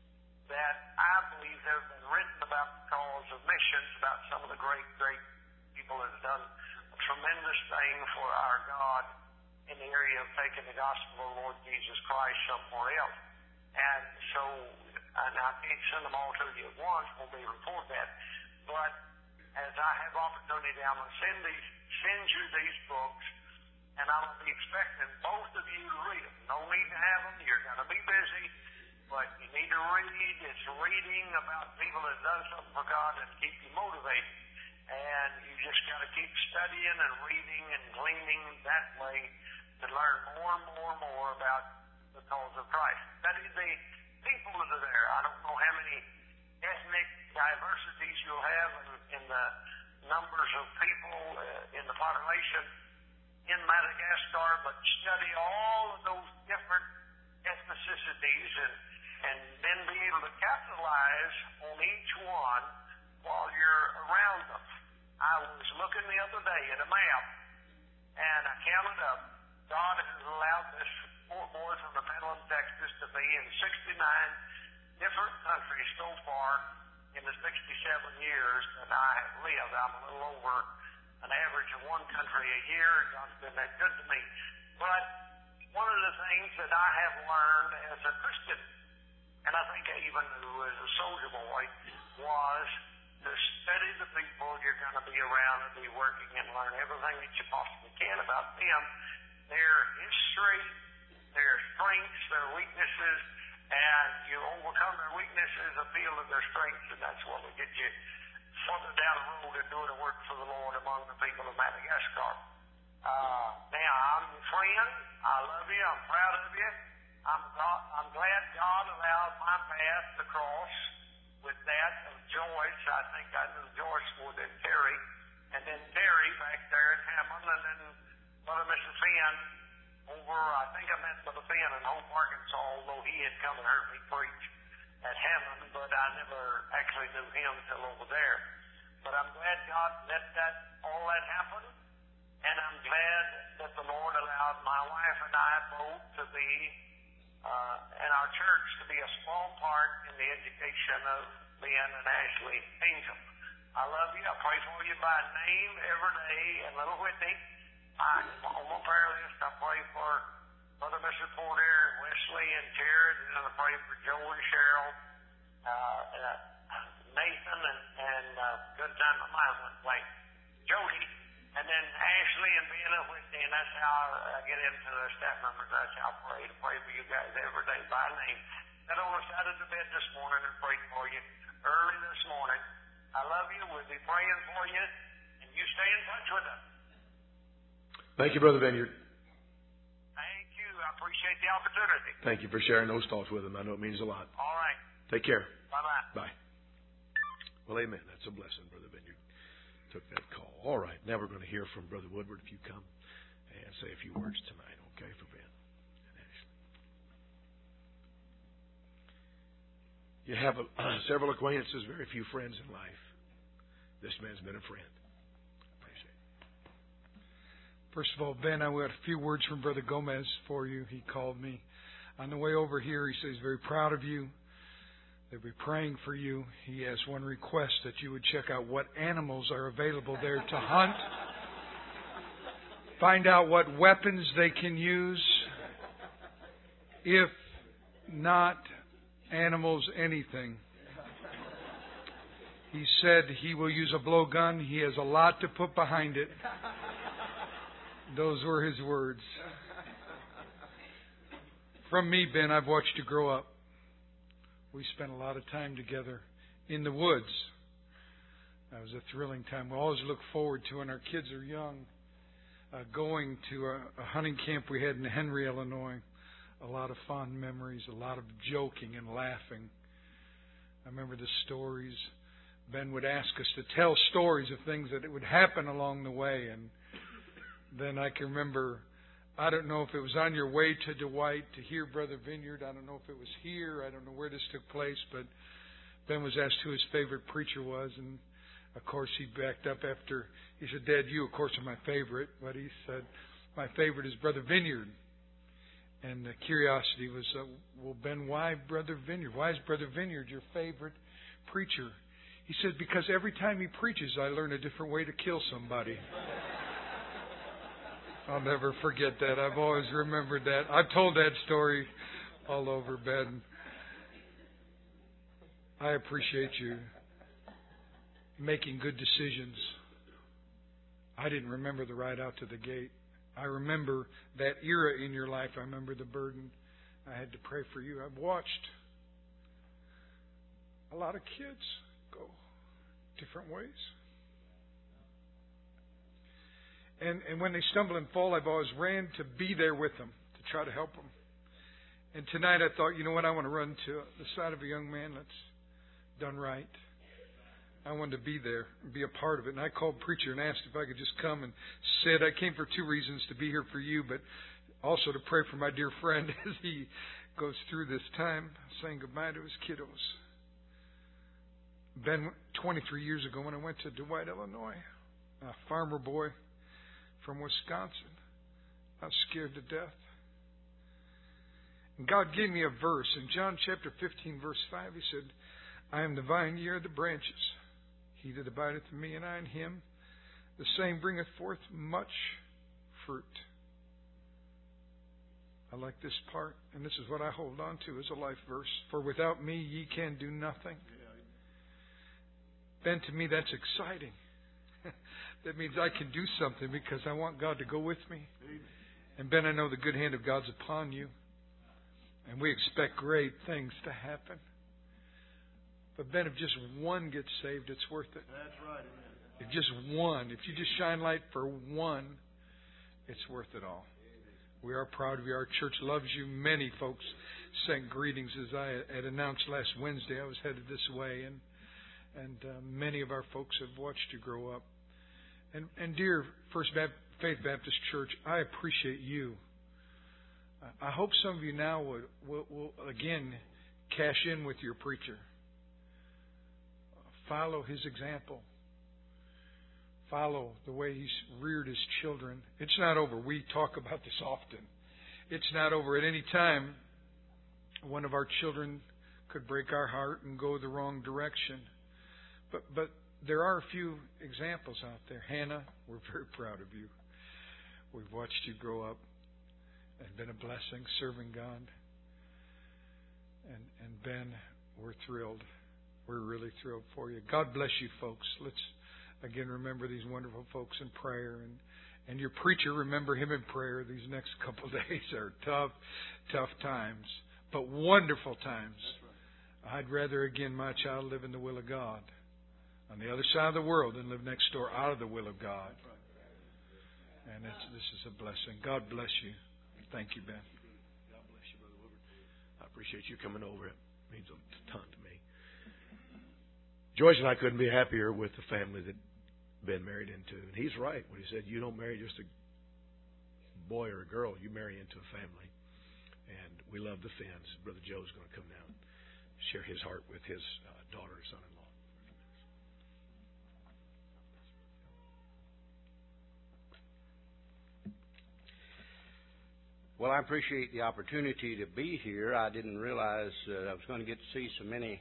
that I believe have been written about the cause of missions, about some of the great, great people that have done a tremendous thing for our God in the area of taking the gospel of the Lord Jesus Christ somewhere else. And so, and I can't send them all to you at once, won't be able to report that, but as I have opportunity, I'm going to send these, send you these books, and I'm going to be expecting both of you to read them. No need to have them. You're going to be busy, but you need to read. It's reading about people that have done something for God and keep you motivated. And you just got to keep studying and reading and gleaning that way to learn more and more and more about the cause of Christ. Study the people that are there. I don't know how many ethnic diversities you'll have in, in the numbers of people uh, in the population in Madagascar, but study all of those different ethnicities and, and then be able to capitalize on each one while you're around them. I was looking the other day at a map, and I counted up. God has allowed this Fort Worth from the middle of Texas to be in sixty-nine different countries so far in the sixty-seven years that I have lived. I'm a little over an average of one country a year. God's been that good to me. But one of the things that I have learned as a Christian, and I think even as a soldier boy, was to study the people you're going to be around and be working and learn everything that you possibly can about them, their history, their strengths, their weaknesses, and you overcome their weaknesses, appeal to their strengths, and that's what will get you further down the road and doing the work for the Lord among the people of Madagascar. Uh, now, I'm your friend. I love you. I'm proud of you. I'm, God, I'm glad God allowed my path to cross with that of Joyce. I think I knew Joyce more than Terry. And then Terry back there in Hammond, and then Brother Mister Finn over, I think I met Brother Finn in Hope, Arkansas, although he had come and heard me preach at Hammond, but I never actually knew him till over there. But I'm glad God let that, all that happen, and I'm glad that the Lord allowed my wife and I both to be, uh, and our church to be a small part in the education of Ben and Ashley Angel. I love you. I pray for you by name every day. And little Whitney, I, on my prayer list, I pray for Brother Mister Porter and Wesley and Jared, and I'm praying for Joe and Cheryl, uh, uh, Nathan, and, and uh, good time my mind went blank, Jody, and then Ashley and Vienna with me, and that's how I get into the staff members. That's how I pray. To pray for you guys every day by name. Got on the side of the bed this morning and prayed for you early this morning. I love you. We'll be praying for you, and you stay in touch with us. Thank you, Brother Vineyard. Thank you. I appreciate the opportunity. Thank you for sharing those thoughts with him. I know it means a lot. All right. Take care. Bye-bye. Bye. Well, amen. That's a blessing, Brother Vineyard. Took that call. All right. Now we're going to hear from Brother Woodward. If you come and say a few words tonight, okay, for Ben and Ashley. You have a, uh, several acquaintances, very few friends in life. This man's been a friend. Appreciate it. First of all, Ben, I got a few words from Brother Gomez for you. He called me on the way over here. He says he's very proud of you. They'll be praying for you. He has one request, that you would check out what animals are available there to hunt. Find out what weapons they can use. If not animals, anything. He said he will use a blowgun. He has a lot to put behind it. Those were his words. From me, Ben, I've watched you grow up. We spent a lot of time together in the woods. That was a thrilling time. We always look forward to, when our kids are young, uh, going to a, a hunting camp we had in Henry, Illinois. A lot of fond memories, a lot of joking and laughing. I remember the stories. Ben would ask us to tell stories of things that would happen along the way. And then I can remember, I don't know if it was on your way to Dwight to hear Brother Vineyard. I don't know if it was here. I don't know where this took place. But Ben was asked who his favorite preacher was. And, of course, he backed up after. He said, Dad, you, of course, are my favorite. But he said, my favorite is Brother Vineyard. And the curiosity was, uh, well, Ben, why Brother Vineyard? Why is Brother Vineyard your favorite preacher? He said, because every time he preaches, I learn a different way to kill somebody. I'll never forget that. I've always remembered that. I've told that story all over, Ben. I appreciate you making good decisions. I didn't remember the ride out to the gate. I remember that era in your life. I remember the burden. I had to pray for you. I've watched a lot of kids go different ways. And and when they stumble and fall, I've always ran to be there with them, to try to help them. And tonight I thought, you know what, I want to run to the side of a young man that's done right. I wanted to be there and be a part of it. And I called preacher and asked if I could just come and sit. I came for two reasons: to be here for you, but also to pray for my dear friend as he goes through this time, saying goodbye to his kiddos. Ben, twenty-three years ago when I went to Dwight, Illinois, a farmer boy from Wisconsin, I was scared to death. And God gave me a verse in John chapter fifteen, verse five. He said, I am the vine, ye are the branches. He that abideth in me and I in him, the same bringeth forth much fruit. I like this part, and this is what I hold on to as a life verse. For without me ye can do nothing. Ben, to me that's exciting. That means I can do something because I want God to go with me. And Ben, I know the good hand of God's upon you. And we expect great things to happen. But Ben, if just one gets saved, it's worth it. That's right, amen. If just one, if you just shine light for one, it's worth it all. We are proud of you. Our church loves you. Many folks sent greetings. As I had announced last Wednesday, I was headed this way, and and uh, many of our folks have watched you grow up. And and dear First Baptist, Faith Baptist Church, I appreciate you. I hope some of you now will, will, will again cash in with your preacher. Follow his example. Follow the way he's reared his children. It's not over. We talk about this often. It's not over. At any time, one of our children could break our heart and go the wrong direction. But but there are a few examples out there. Hannah, we're very proud of you. We've watched you grow up. and been a blessing serving God. And and Ben, we're thrilled. We're really thrilled for you. God bless you, folks. Let's again remember these wonderful folks in prayer, and and your preacher, remember him in prayer. These next couple of days are tough, tough times, but wonderful times. I'd rather, again, my child live in the will of God on the other side of the world than live next door out of the will of God. And it's, this is a blessing. God bless you. Thank you, Ben. God bless you, Brother Woodward. I appreciate you coming over. It means a ton to me. Joyce and I couldn't be happier with the family that Ben married into. And he's right when he said, you don't marry just a boy or a girl. You marry into a family. And we love the Finns. Brother Joe's going to come down and share his heart with his uh, daughter and son-in-law. Well, I appreciate the opportunity to be here. I didn't realize uh, I was going to get to see so many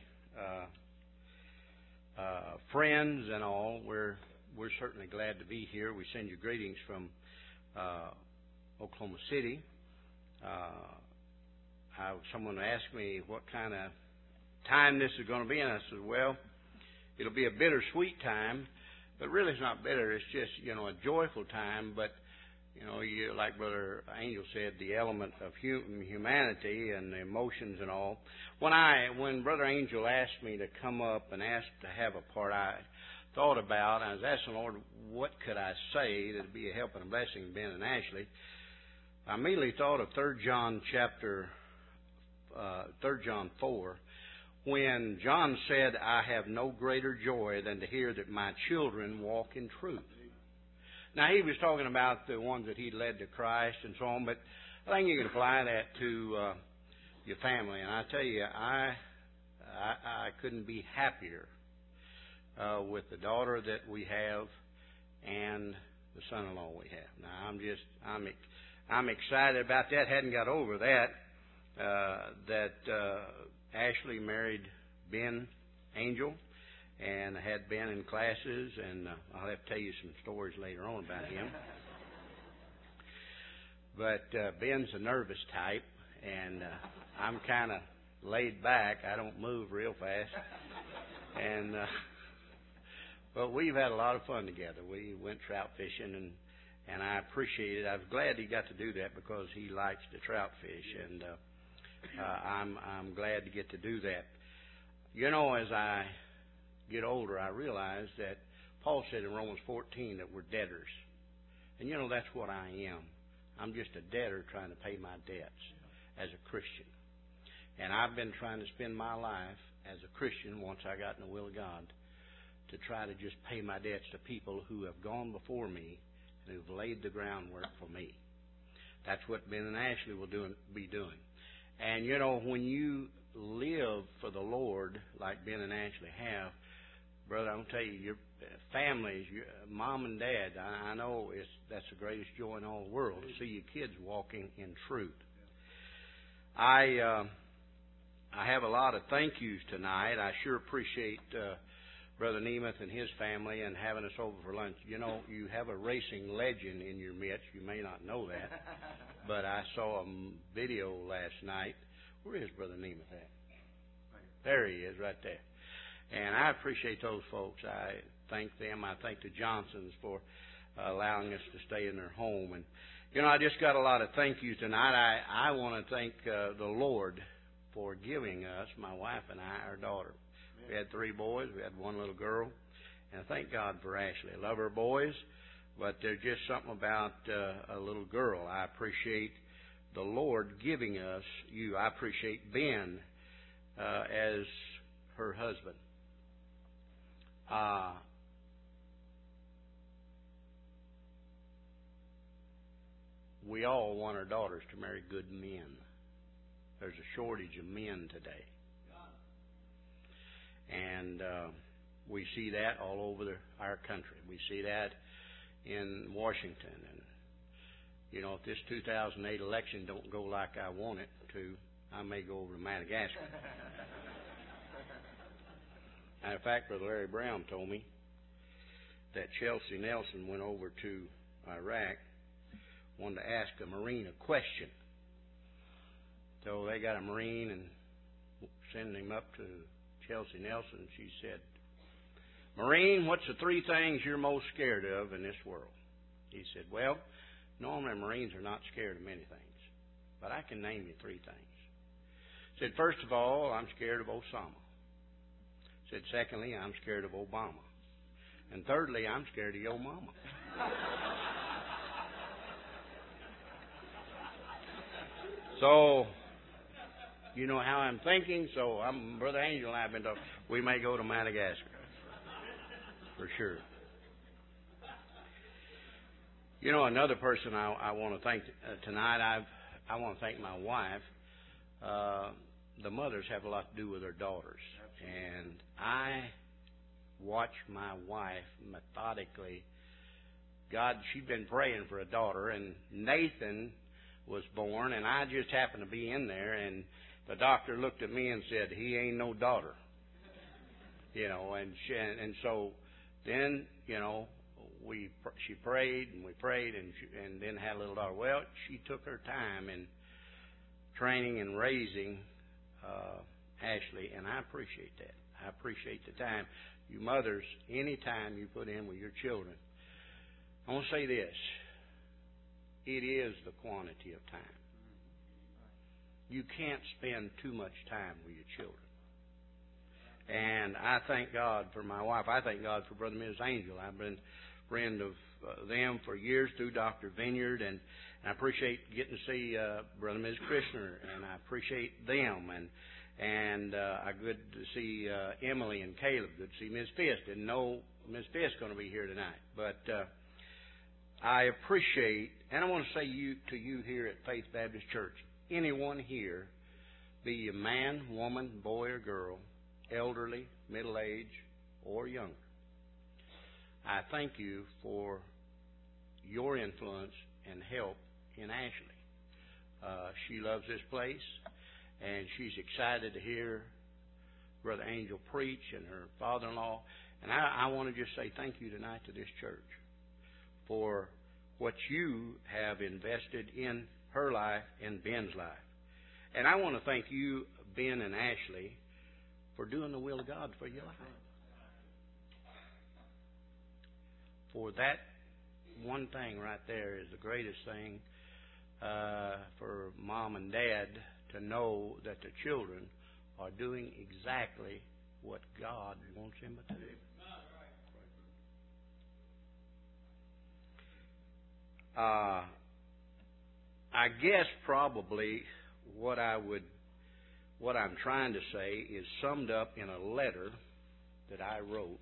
uh, uh, friends and all. We're we're certainly glad to be here. We send you greetings from uh, Oklahoma City. Uh, I, someone asked me what kind of time this is going to be, and I said, well, it'll be a bittersweet time, but really it's not bitter. It's just, you know, a joyful time, but you know, you, like Brother Angel said, the element of hum, humanity and the emotions and all. When I, when Brother Angel asked me to come up and asked to have a part, I thought about, I was asking the Lord, what could I say that would be a help and a blessing to Ben and Ashley? I immediately thought of Third John chapter, uh, Third John four, when John said, I have no greater joy than to hear that my children walk in truth. Now, he was talking about the ones that he'd led to Christ and so on, but I think you can apply that to uh, your family. And I tell you, I I, I couldn't be happier uh, with the daughter that we have and the son-in-law we have. Now, I'm just I'm I'm excited about that. Hadn't got over that. Uh, that uh, Ashley married Ben Angel. And I had Ben in classes, and uh, I'll have to tell you some stories later on about him. But uh, Ben's a nervous type, and uh, I'm kind of laid back. I don't move real fast. And uh, but we've had a lot of fun together. We went trout fishing, and and I appreciate it. I was glad he got to do that because he likes to trout fish, and uh, uh, I'm I'm glad to get to do that. You know, as I get older, I realize that Paul said in Romans fourteen that we're debtors. And you know, that's what I am. I'm just a debtor trying to pay my debts as a Christian. And I've been trying to spend my life as a Christian, once I got in the will of God, to try to just pay my debts to people who have gone before me and who've laid the groundwork for me. That's what Ben and Ashley will do, be doing. And you know, when you live for the Lord like Ben and Ashley have, brother, I'm going to tell you, your families, your mom and dad, I, I know it's, that's the greatest joy in all the world, to see your kids walking in truth. I uh, I have a lot of thank yous tonight. I sure appreciate uh, Brother Nemeth and his family and having us over for lunch. You know, you have a racing legend in your midst. You may not know that, but I saw a video last night. Where is Brother Nemeth at? There he is, right there. And I appreciate those folks. I thank them. I thank the Johnsons for uh, allowing us to stay in their home. And, you know, I just got a lot of thank yous tonight. I, I want to thank uh, the Lord for giving us, my wife and I, our daughter. We had three boys. We had one little girl. And I thank God for Ashley. I love her boys, but there's just something about uh, a little girl. I appreciate the Lord giving us you. I appreciate Ben uh, as her husband. Uh, we all want our daughters to marry good men. There's a shortage of men today. And uh, we see that all over the, our country. We see that in Washington. And, you know, if this two thousand eight election don't go like I want it to, I may go over to Madagascar. And in fact, Brother Larry Brown told me that Chelsea Nelson went over to Iraq, wanted to ask a Marine a question. So they got a Marine and sending him up to Chelsea Nelson. She said, Marine, what's the three things you're most scared of in this world? He said, well, normally Marines are not scared of many things, but I can name you three things. He said, first of all, I'm scared of Osama. He said, secondly, I'm scared of Obama. And thirdly, I'm scared of your mama. So, you know how I'm thinking, so I'm, Brother Angel and I have been talking. We may go to Madagascar. For sure. You know, another person I, I want to thank uh, tonight, I've, I want to thank my wife. Uh, the mothers have a lot to do with their daughters. And I watch my wife methodically. God, she'd been praying for a daughter, and Nathan was born, and I just happened to be in there, and the doctor looked at me and said, he ain't no daughter. You know, and she, and so then, you know, we she prayed and we prayed and she, and then had a little daughter. Well, she took her time in training and raising uh, Ashley, and I appreciate that. I appreciate the time. You mothers, any time you put in with your children, I want to say this. It is the quantity of time. You can't spend too much time with your children. And I thank God for my wife. I thank God for Brother and Missus Angel. I've been a friend of uh, them for years through Doctor Vineyard, and I appreciate getting to see uh, Brother and Missus Christner, and I appreciate them. And and uh, I good to see uh, Emily and Caleb. Good to see Miss Fisk. Didn't know Miss Fisk going to be here tonight, but uh, I appreciate, and I want to say you to you here at Faith Baptist Church, anyone here, be you man, woman, boy, or girl, elderly, middle-aged, or younger, I thank you for your influence and help in Ashley. Uh, she loves this place, and she's excited to hear Brother Angel preach and her father-in-law. And I, I want to just say thank you tonight to this church for what you have invested in her life and Ben's life. And I want to thank you, Ben and Ashley, for doing the will of God for your life. For that one thing right there is the greatest thing uh, for mom and dad to know that the children are doing exactly what God wants them to do. Uh, I guess probably what I would, what I'm trying to say is summed up in a letter that I wrote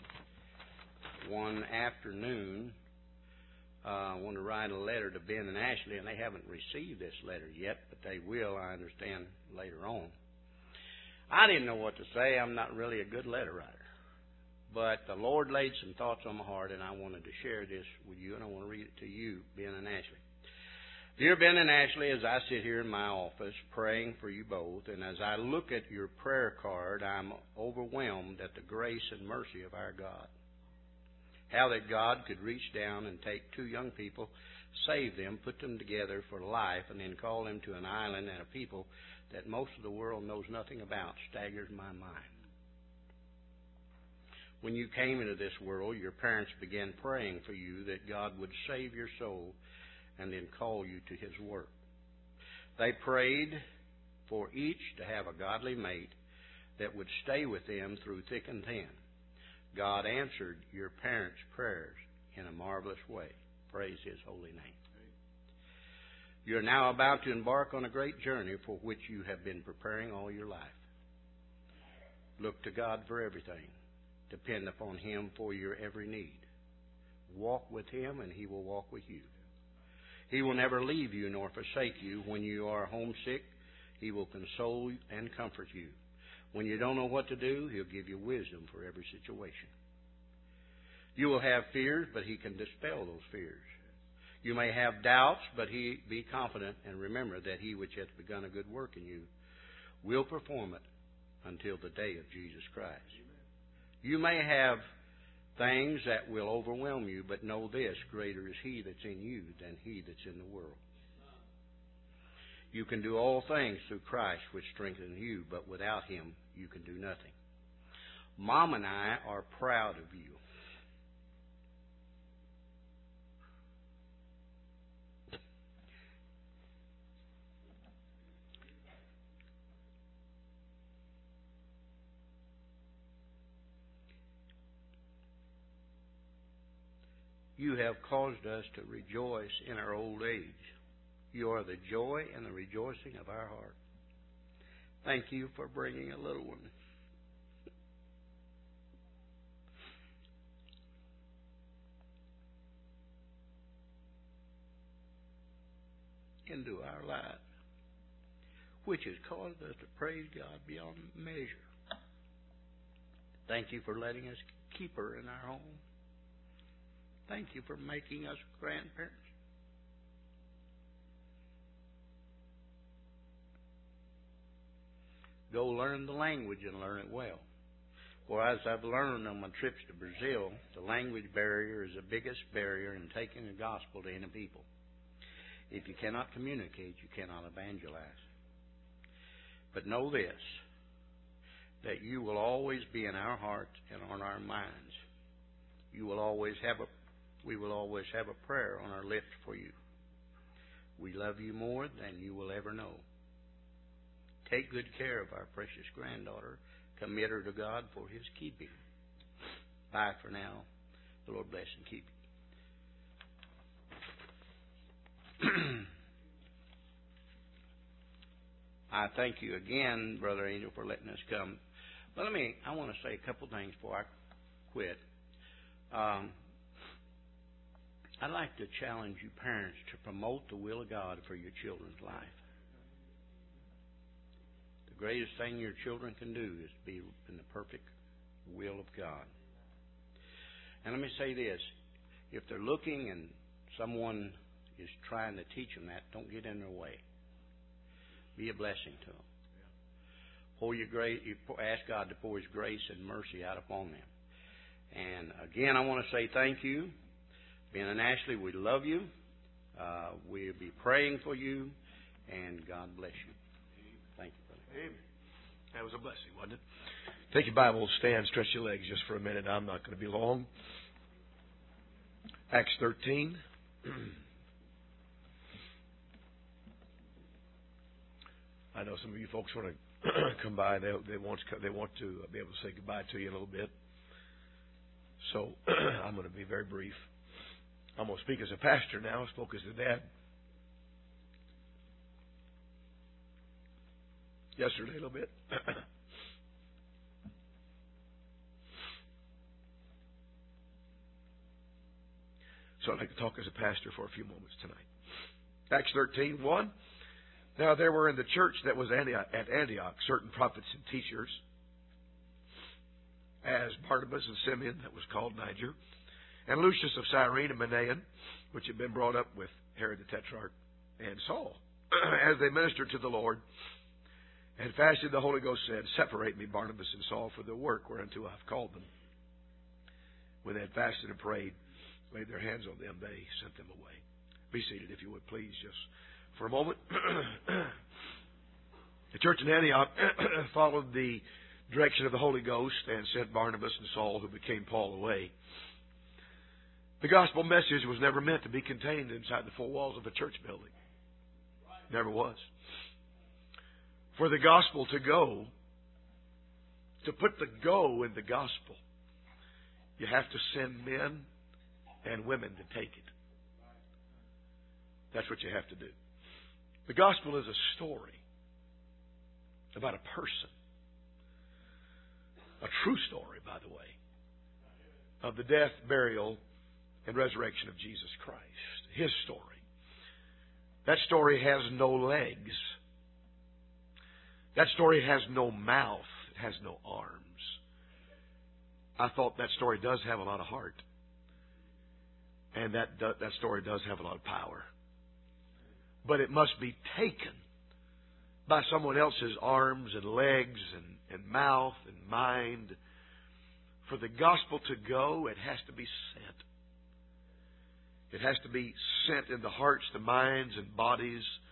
one afternoon. Uh, I want to write a letter to Ben and Ashley, and they haven't received this letter yet, but they will, I understand, later on. I didn't know what to say. I'm not really a good letter writer. But the Lord laid some thoughts on my heart, and I wanted to share this with you, and I want to read it to you, Ben and Ashley. Dear Ben and Ashley, as I sit here in my office praying for you both, and as I look at your prayer card, I'm overwhelmed at the grace and mercy of our God. How that God could reach down and take two young people, save them, put them together for life, and then call them to an island and a people that most of the world knows nothing about staggers my mind. When you came into this world, your parents began praying for you that God would save your soul and then call you to His work. They prayed for each to have a godly mate that would stay with them through thick and thin. God answered your parents' prayers in a marvelous way. Praise His holy name. You're now about to embark on a great journey for which you have been preparing all your life. Look to God for everything. Depend upon Him for your every need. Walk with Him, and He will walk with you. He will never leave you nor forsake you. When you are homesick, He will console and comfort you. When you don't know what to do, He'll give you wisdom for every situation. You will have fears, but He can dispel those fears. You may have doubts, but He be confident and remember that He which hath begun a good work in you will perform it until the day of Jesus Christ. You may have things that will overwhelm you, but know this, greater is He that's in you than he that's in the world. You can do all things through Christ, which strengthens you, but without Him, you can do nothing. Mom and I are proud of you. You have caused us to rejoice in our old age. You are the joy and the rejoicing of our heart. Thank you for bringing a little one into our lives, which has caused us to praise God beyond measure. Thank you for letting us keep her in our home. Thank you for making us grandparents. Go learn the language and learn it well. For as I've learned on my trips to Brazil, the language barrier is the biggest barrier in taking the gospel to any people. If you cannot communicate, you cannot evangelize. But know this, that you will always be in our hearts and on our minds. You will always have a We will always have a prayer on our lips for you. We love you more than you will ever know. Take good care of our precious granddaughter. Commit her to God for His keeping. Bye for now. The Lord bless and keep you. I thank you again, Brother Angel, for letting us come. But let me, I want to say a couple things before I quit. Um, I'd like to challenge you parents to promote the will of God for your children's life. The greatest thing your children can do is be in the perfect will of God. And let me say this. If they're looking and someone is trying to teach them that, don't get in their way. Be a blessing to them. Pour your grace, you ask God to pour His grace and mercy out upon them. And again, I want to say thank you. Ben and Ashley, we love you. Uh, we'll be praying for you, and God bless you. Thank you, brother. Amen. That was a blessing, wasn't it? Take your Bible, stand, stretch your legs just for a minute. I'm not going to be long. Acts thirteen. I know some of you folks want to come by. They, they want to, they want to be able to say goodbye to you a little bit. So I'm going to be very brief. I'm going to speak as a pastor now. I spoke as a dad yesterday a little bit. So I'd like to talk as a pastor for a few moments tonight. Acts thirteen, one. Now there were in the church that was at Antioch certain prophets and teachers, as Barnabas and Simeon, that was called Niger, and Lucius of Cyrene and Manaen, which had been brought up with Herod the Tetrarch, and Saul. As they ministered to the Lord and fasted, the Holy Ghost said, Separate me, Barnabas and Saul, for the work whereunto I have called them. When they had fasted and prayed, laid their hands on them, they sent them away. Be seated, if you would, please, just for a moment. The church in Antioch followed the direction of the Holy Ghost and sent Barnabas and Saul, who became Paul, away. The gospel message was never meant to be contained inside the four walls of a church building. Never was. For the gospel to go, to put the go in the gospel, you have to send men and women to take it. That's what you have to do. The gospel is a story about a person. A true story, by the way, of the death, burial, and resurrection of Jesus Christ. His story. That story has no legs. That story has no mouth. It has no arms. I thought that story does have a lot of heart. And that that story does have a lot of power. But it must be taken by someone else's arms and legs and, and mouth and mind. For the gospel to go, it has to be sent. It has to be sent in the hearts, the minds, and bodies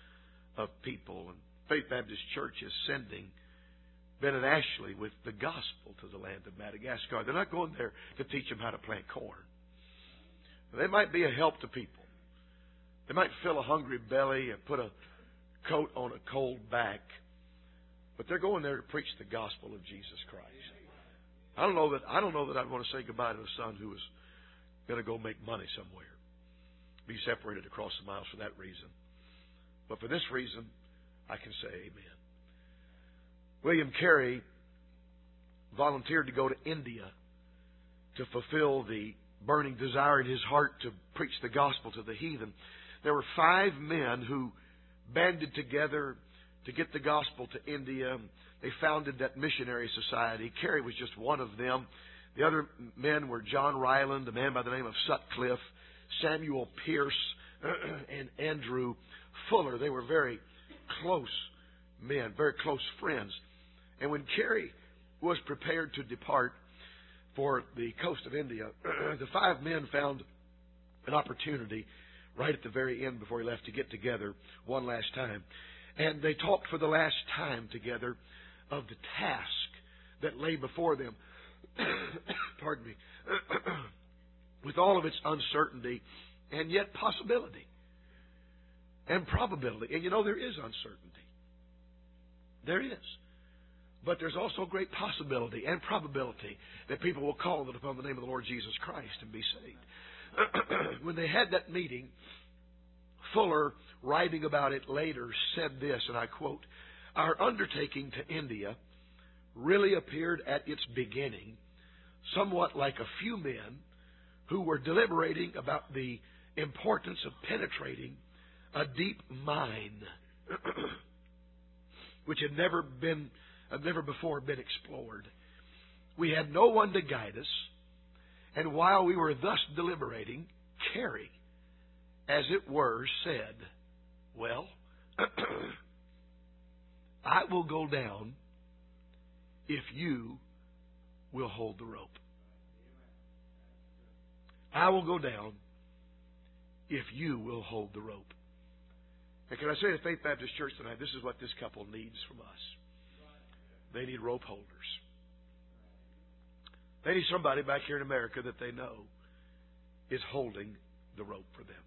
of people. And Faith Baptist Church is sending Bennett Ashley with the gospel to the land of Madagascar. They're not going there to teach them how to plant corn. They might be a help to people. They might fill a hungry belly and put a coat on a cold back. But they're going there to preach the gospel of Jesus Christ. I don't know that I don't know that I'd want to say goodbye to a son who was going to go make money somewhere, be separated across the miles for that reason. But for this reason, I can say amen. William Carey volunteered to go to India to fulfill the burning desire in his heart to preach the gospel to the heathen. There were five men who banded together to get the gospel to India. They founded that missionary society. Carey was just one of them. The other men were John Ryland, a man by the name of Sutcliffe, Samuel Pierce, and Andrew Fuller. They were very close men, very close friends. And when Carey was prepared to depart for the coast of India, the five men found an opportunity right at the very end before he left to get together one last time. And they talked for the last time together of the task that lay before them. Pardon me. With all of its uncertainty and yet possibility and probability. And you know, there is uncertainty. There is. But there's also great possibility and probability that people will call upon the name of the Lord Jesus Christ and be saved. When they had that meeting, Fuller, writing about it later, said this, and I quote, "Our undertaking to India really appeared at its beginning somewhat like a few men who were deliberating about the importance of penetrating a deep mine which had never been had never before been explored. We had no one to guide us, and while we were thus deliberating, Carey, as it were, said, 'Well, I will go down if you will hold the rope. I will go down if you will hold the rope.'" And can I say to Faith Baptist Church tonight, this is what this couple needs from us. They need rope holders. They need somebody back here in America that they know is holding the rope for them.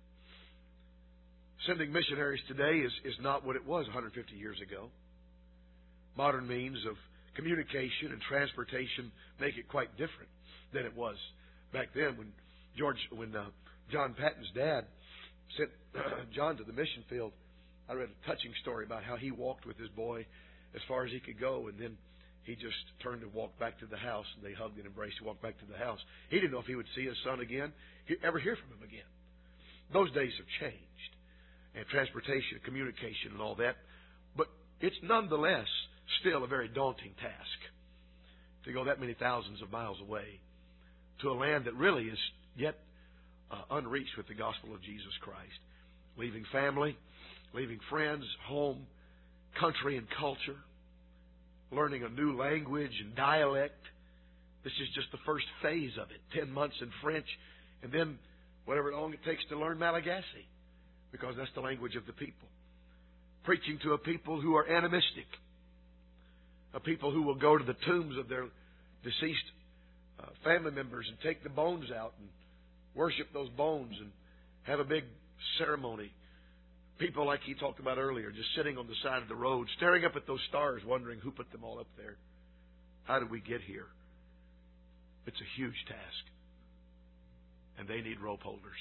Sending missionaries today is, is not what it was one hundred fifty years ago. Modern means of communication and transportation make it quite different than it was back then when George, when uh, John Patton's dad sent uh, John to the mission field. I read a touching story about how he walked with his boy as far as he could go, and then he just turned and walked back to the house, and they hugged and embraced and walked back to the house. He didn't know if he would see his son again, ever hear from him again. Those days have changed, and transportation, communication, and all that. But it's nonetheless still a very daunting task to go that many thousands of miles away to a land that really is yet uh, unreached with the gospel of Jesus Christ. Leaving family, leaving friends, home, country and culture, learning a new language and dialect. This is just the first phase of it. Ten months in French, and then whatever long it takes to learn Malagasy, because that's the language of the people. Preaching to a people who are animistic, a people who will go to the tombs of their deceased uh, family members and take the bones out and worship those bones and have a big ceremony. People like he talked about earlier, just sitting on the side of the road, staring up at those stars, wondering who put them all up there. How did we get here? It's a huge task. And they need rope holders.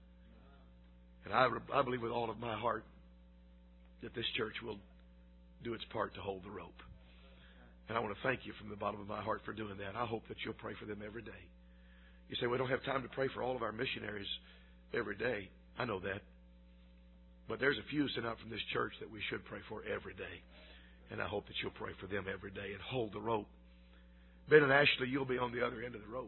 And I, I believe with all of my heart that this church will do its part to hold the rope. And I want to thank you from the bottom of my heart for doing that. I hope that you'll pray for them every day. You say, we don't have time to pray for all of our missionaries every day. I know that. But there's a few sent out from this church that we should pray for every day. And I hope that you'll pray for them every day and hold the rope. Ben and Ashley, you'll be on the other end of the rope.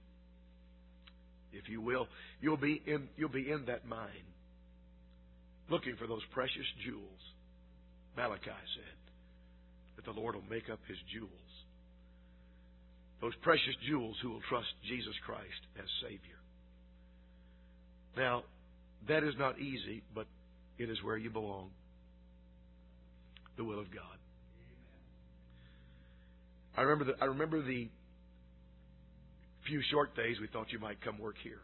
If you will, you'll be in you'll be in that mine, looking for those precious jewels. Malachi said that the Lord will make up his jewels. Those precious jewels who will trust Jesus Christ as Savior. Now, that is not easy, but it is where you belong. the will of God. I remember the, I remember the few short days we thought you might come work here.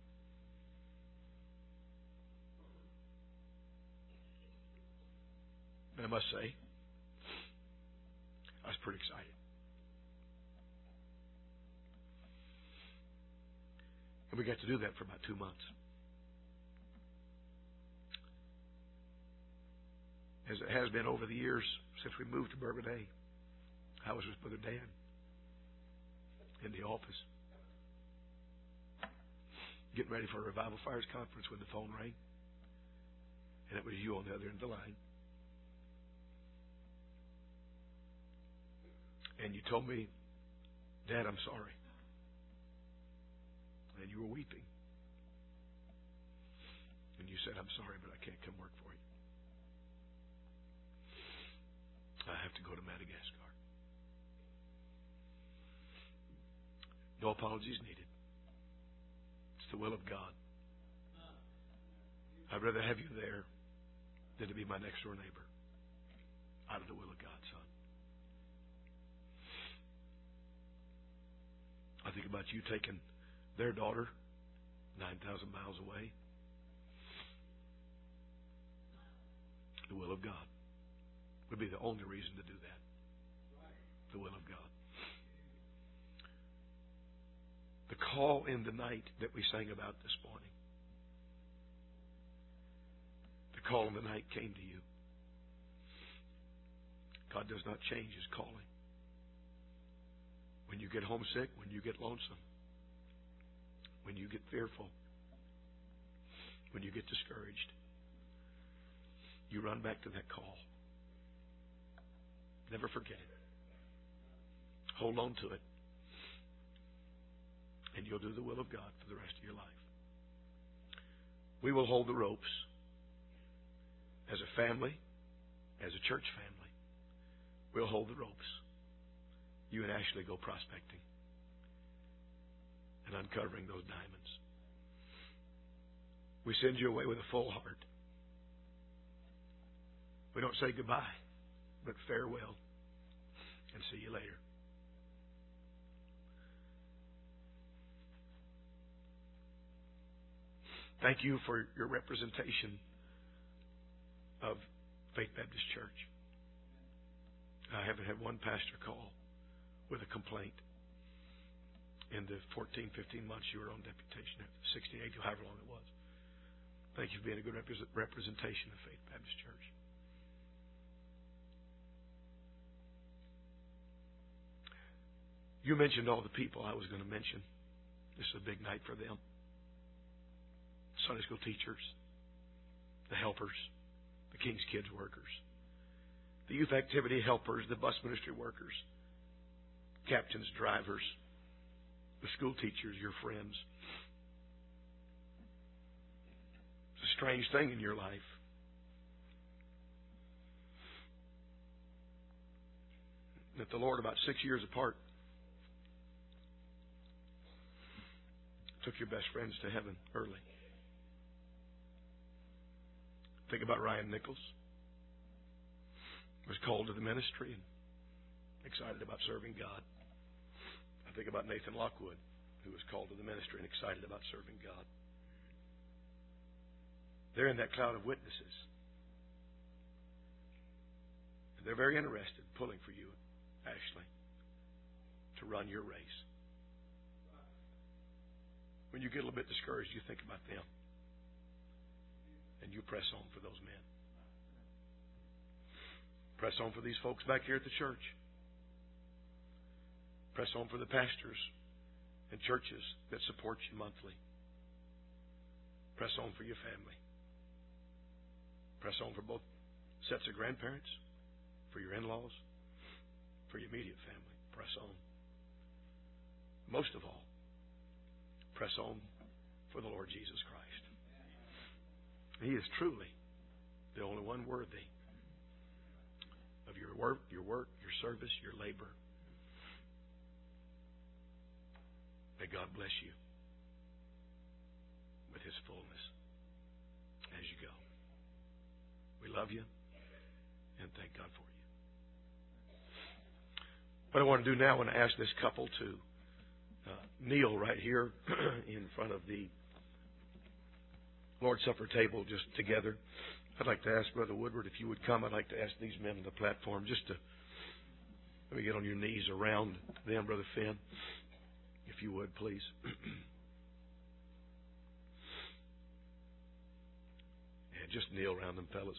And I must say, I was pretty excited. And we got to do that for about two months. As it has been over the years since we moved to Bourbonnais, I was with Brother Dan in the office, getting ready for a Revival Fires conference when the phone rang. And it was you on the other end of the line. And you told me, Dad, I'm sorry. And you were weeping. And you said, I'm sorry, but I can't come work for you. I have to go to Madagascar. No apologies needed. It's the will of God. I'd rather have you there than to be my next door neighbor. Out of the will of God, son. I think about you taking their daughter nine thousand miles away. The will of God would be the only reason to do that. The will of God. The call in the night that we sang about this morning. The call in the night came to you. God does not change His calling. When you get homesick, when you get lonesome, when you get fearful, when you get discouraged, you run back to that call. Never forget it. Hold on to it. And you'll do the will of God for the rest of your life. We will hold the ropes as a family, as a church family. We'll hold the ropes. You and Ashley go prospecting and uncovering those diamonds. We send you away with a full heart. We don't say goodbye, but farewell and see you later. Thank you for your representation of Faith Baptist Church. I haven't had one pastor call with a complaint in the fourteen, fifteen months you were on deputation, sixty-eight, however long it was. Thank you for being a good representation of Faith Baptist Church. You mentioned all the people I was going to mention. This is a big night for them. Sunday school teachers, the helpers, the King's Kids workers, the youth activity helpers, the bus ministry workers, captains, drivers, the school teachers, your friends. It's a strange thing in your life. That the Lord, about six years apart, took your best friends to heaven early. Think about Ryan Nichols. Was called to the ministry and excited about serving God. I think about Nathan Lockwood, who was called to the ministry and excited about serving God. They're in that cloud of witnesses. And they're very interested, pulling for you, Ashley, to run your race. When you get a little bit discouraged, you think about them. And you press on for those men. Press on for these folks back here at the church. Press on for the pastors and churches that support you monthly. Press on for your family. Press on for both sets of grandparents, for your in-laws, for your immediate family. Press on. Most of all, press on for the Lord Jesus Christ. He is truly the only one worthy of your work, your work, your service, your labor. May God bless you with His fullness as you go. We love you, and thank God for you. What I want to do now, I want to ask this couple to uh, kneel right here in front of the Lord's Supper table just together. I'd like to ask Brother Woodward if you would come. I'd like to ask these men on the platform just to let me get on your knees around them, Brother Finn, if you would, please. Yeah, just kneel around them, fellas.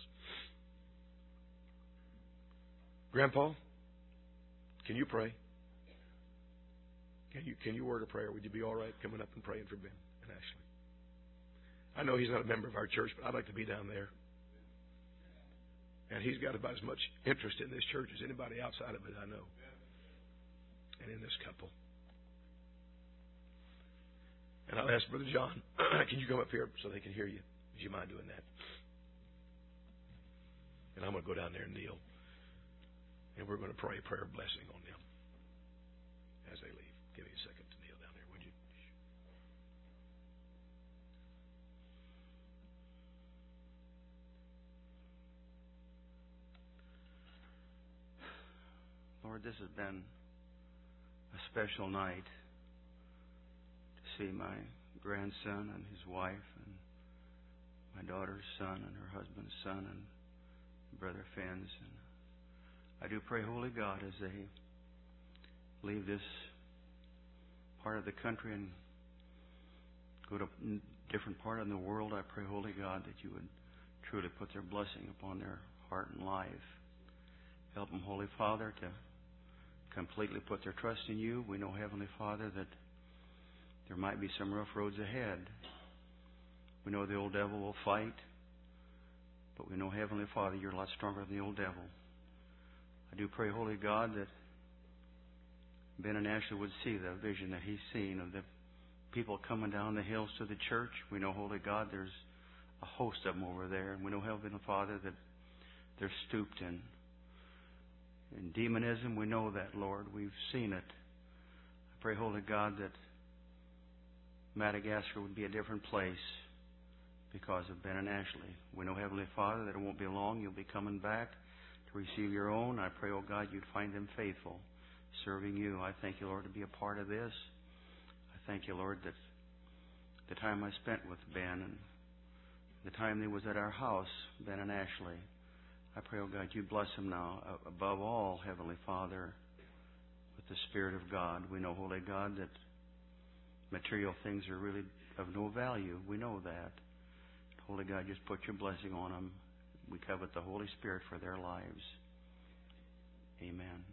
Grandpa, can you pray? Can you can you word a prayer? Would you be all right coming up and praying for Ben and Ashley? I know he's not a member of our church, but I'd like to be down there. And he's got about as much interest in this church as anybody outside of it I know. And in this couple. And I'll ask Brother John, can you come up here so they can hear you? Would you mind doing that? And I'm going to go down there and kneel. And we're going to pray a prayer of blessing on them as they leave. Give me a second to kneel down there, would you? Lord, this has been a special night to see my grandson and his wife and my daughter's son and her husband's son and Brother Finn's. And I do pray, Holy God, as they leave this part of the country and go to a different part of the world, I pray, Holy God, that you would truly put their blessing upon their heart and life. Help them, Holy Father, to completely put their trust in you. We know, Heavenly Father, that there might be some rough roads ahead. We know the old devil will fight, but we know, Heavenly Father, you're a lot stronger than the old devil. I do pray, Holy God, that Ben and Ashley would see the vision that he's seen of the people coming down the hills to the church. We know, Holy God, there's a host of them over there. And we know, Heavenly Father, that they're stooped in In demonism. We know that, Lord. We've seen it. I pray, Holy God, that Madagascar would be a different place because of Ben and Ashley. We know, Heavenly Father, that it won't be long. You'll be coming back to receive your own. I pray, oh God, you'd find them faithful, serving you. I thank you, Lord, to be a part of this. I thank you, Lord, that the time I spent with Ben and the time they was at our house, Ben and Ashley, I pray, oh God, you bless them now. Above all, Heavenly Father, with the Spirit of God. We know, Holy God, that material things are really of no value. We know that. Holy God, just put your blessing on them. We covet the Holy Spirit for their lives. Amen.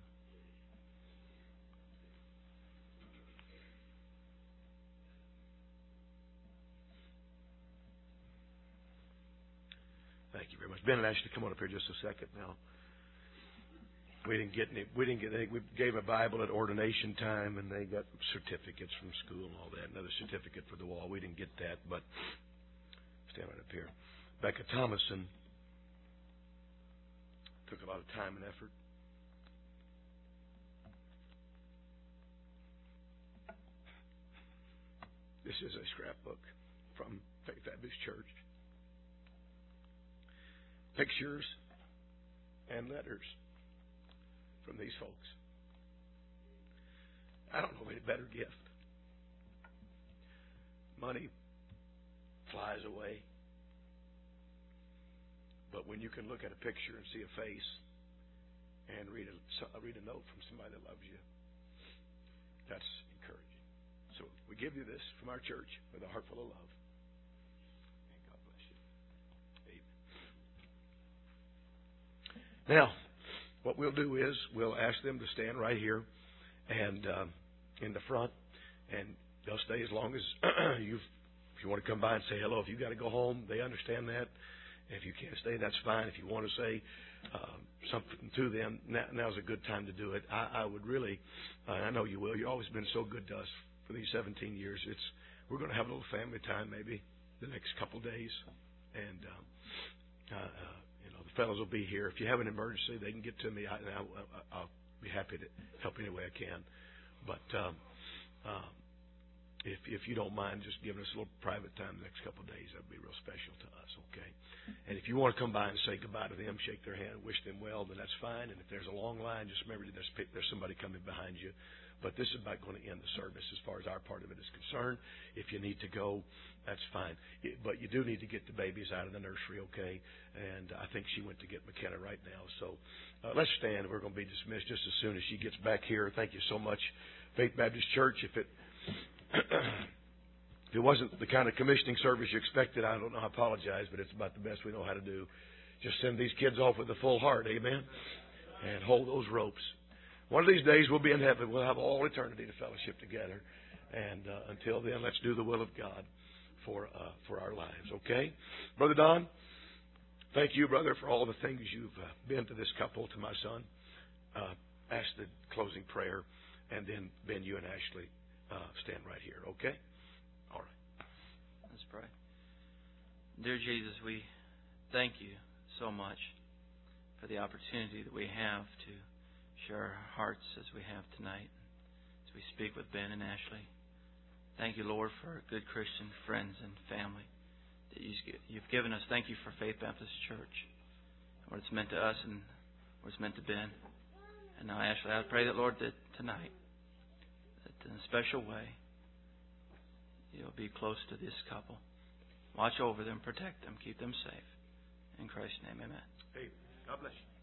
Thank you very much. Ben and Ashley, come on up here just a second now. We didn't get any, we didn't get any, we gave a Bible at ordination time, and they got certificates from school and all that. Another certificate for the wall. We didn't get that, but stand right up here. Becca Thomason took a lot of time and effort. This is a scrapbook from Faith Baptist Church. Pictures and letters from these folks. I don't know any better gift. Money flies away. But when you can look at a picture and see a face and read a, read a note from somebody that loves you, that's encouraging. So we give you this from our church with a heart full of love. And God bless you. Amen. Now, what we'll do is we'll ask them to stand right here and um, in the front, and they'll stay as long as you've. If you want to come by and say hello, if you got to go home, they understand that. If you can't stay, that's fine. If you want to say uh, something to them, now, now's a good time to do it. I, I would really, uh, I know you will. You've always been so good to us for these seventeen years. It's we're going to have a little family time maybe the next couple days, and um, uh, uh, you know the fellows will be here. If you have an emergency, they can get to me. I, I, I'll be happy to help any way I can. But um, uh, if if you don't mind just giving us a little private time the next couple of days, that would be real special to us, okay? And if you want to come by and say goodbye to them, shake their hand, wish them well, then that's fine. And if there's a long line, just remember there's there's somebody coming behind you. But this is about going to end the service as far as our part of it is concerned. If you need to go, that's fine. But you do need to get the babies out of the nursery, okay? And I think she went to get McKenna right now. So uh, let's stand. We're going to be dismissed just as soon as she gets back here. Thank you so much, Faith Baptist Church. If it if it wasn't the kind of commissioning service you expected, I don't know. I apologize, but it's about the best we know how to do. Just send these kids off with a full heart, amen? And hold those ropes. One of these days we'll be in heaven. We'll have all eternity to fellowship together. And uh, until then, let's do the will of God for uh, for our lives, okay? Brother Don, thank you, brother, for all the things you've uh, been to this couple, to my son. Uh, ask the closing prayer, and then Ben, you and Ashley uh, stand right here, okay? All right. Let's pray. Dear Jesus, we thank you so much for the opportunity that we have to share our hearts as we have tonight, as we speak with Ben and Ashley. Thank you, Lord, for good Christian friends and family that you've given us. Thank you for Faith Baptist Church, what it's meant to us and what it's meant to Ben. And now, Ashley, I pray that, Lord, that tonight, that in a special way, you'll be close to this couple. Watch over them, protect them, keep them safe. In Christ's name, amen. Hey, God bless you.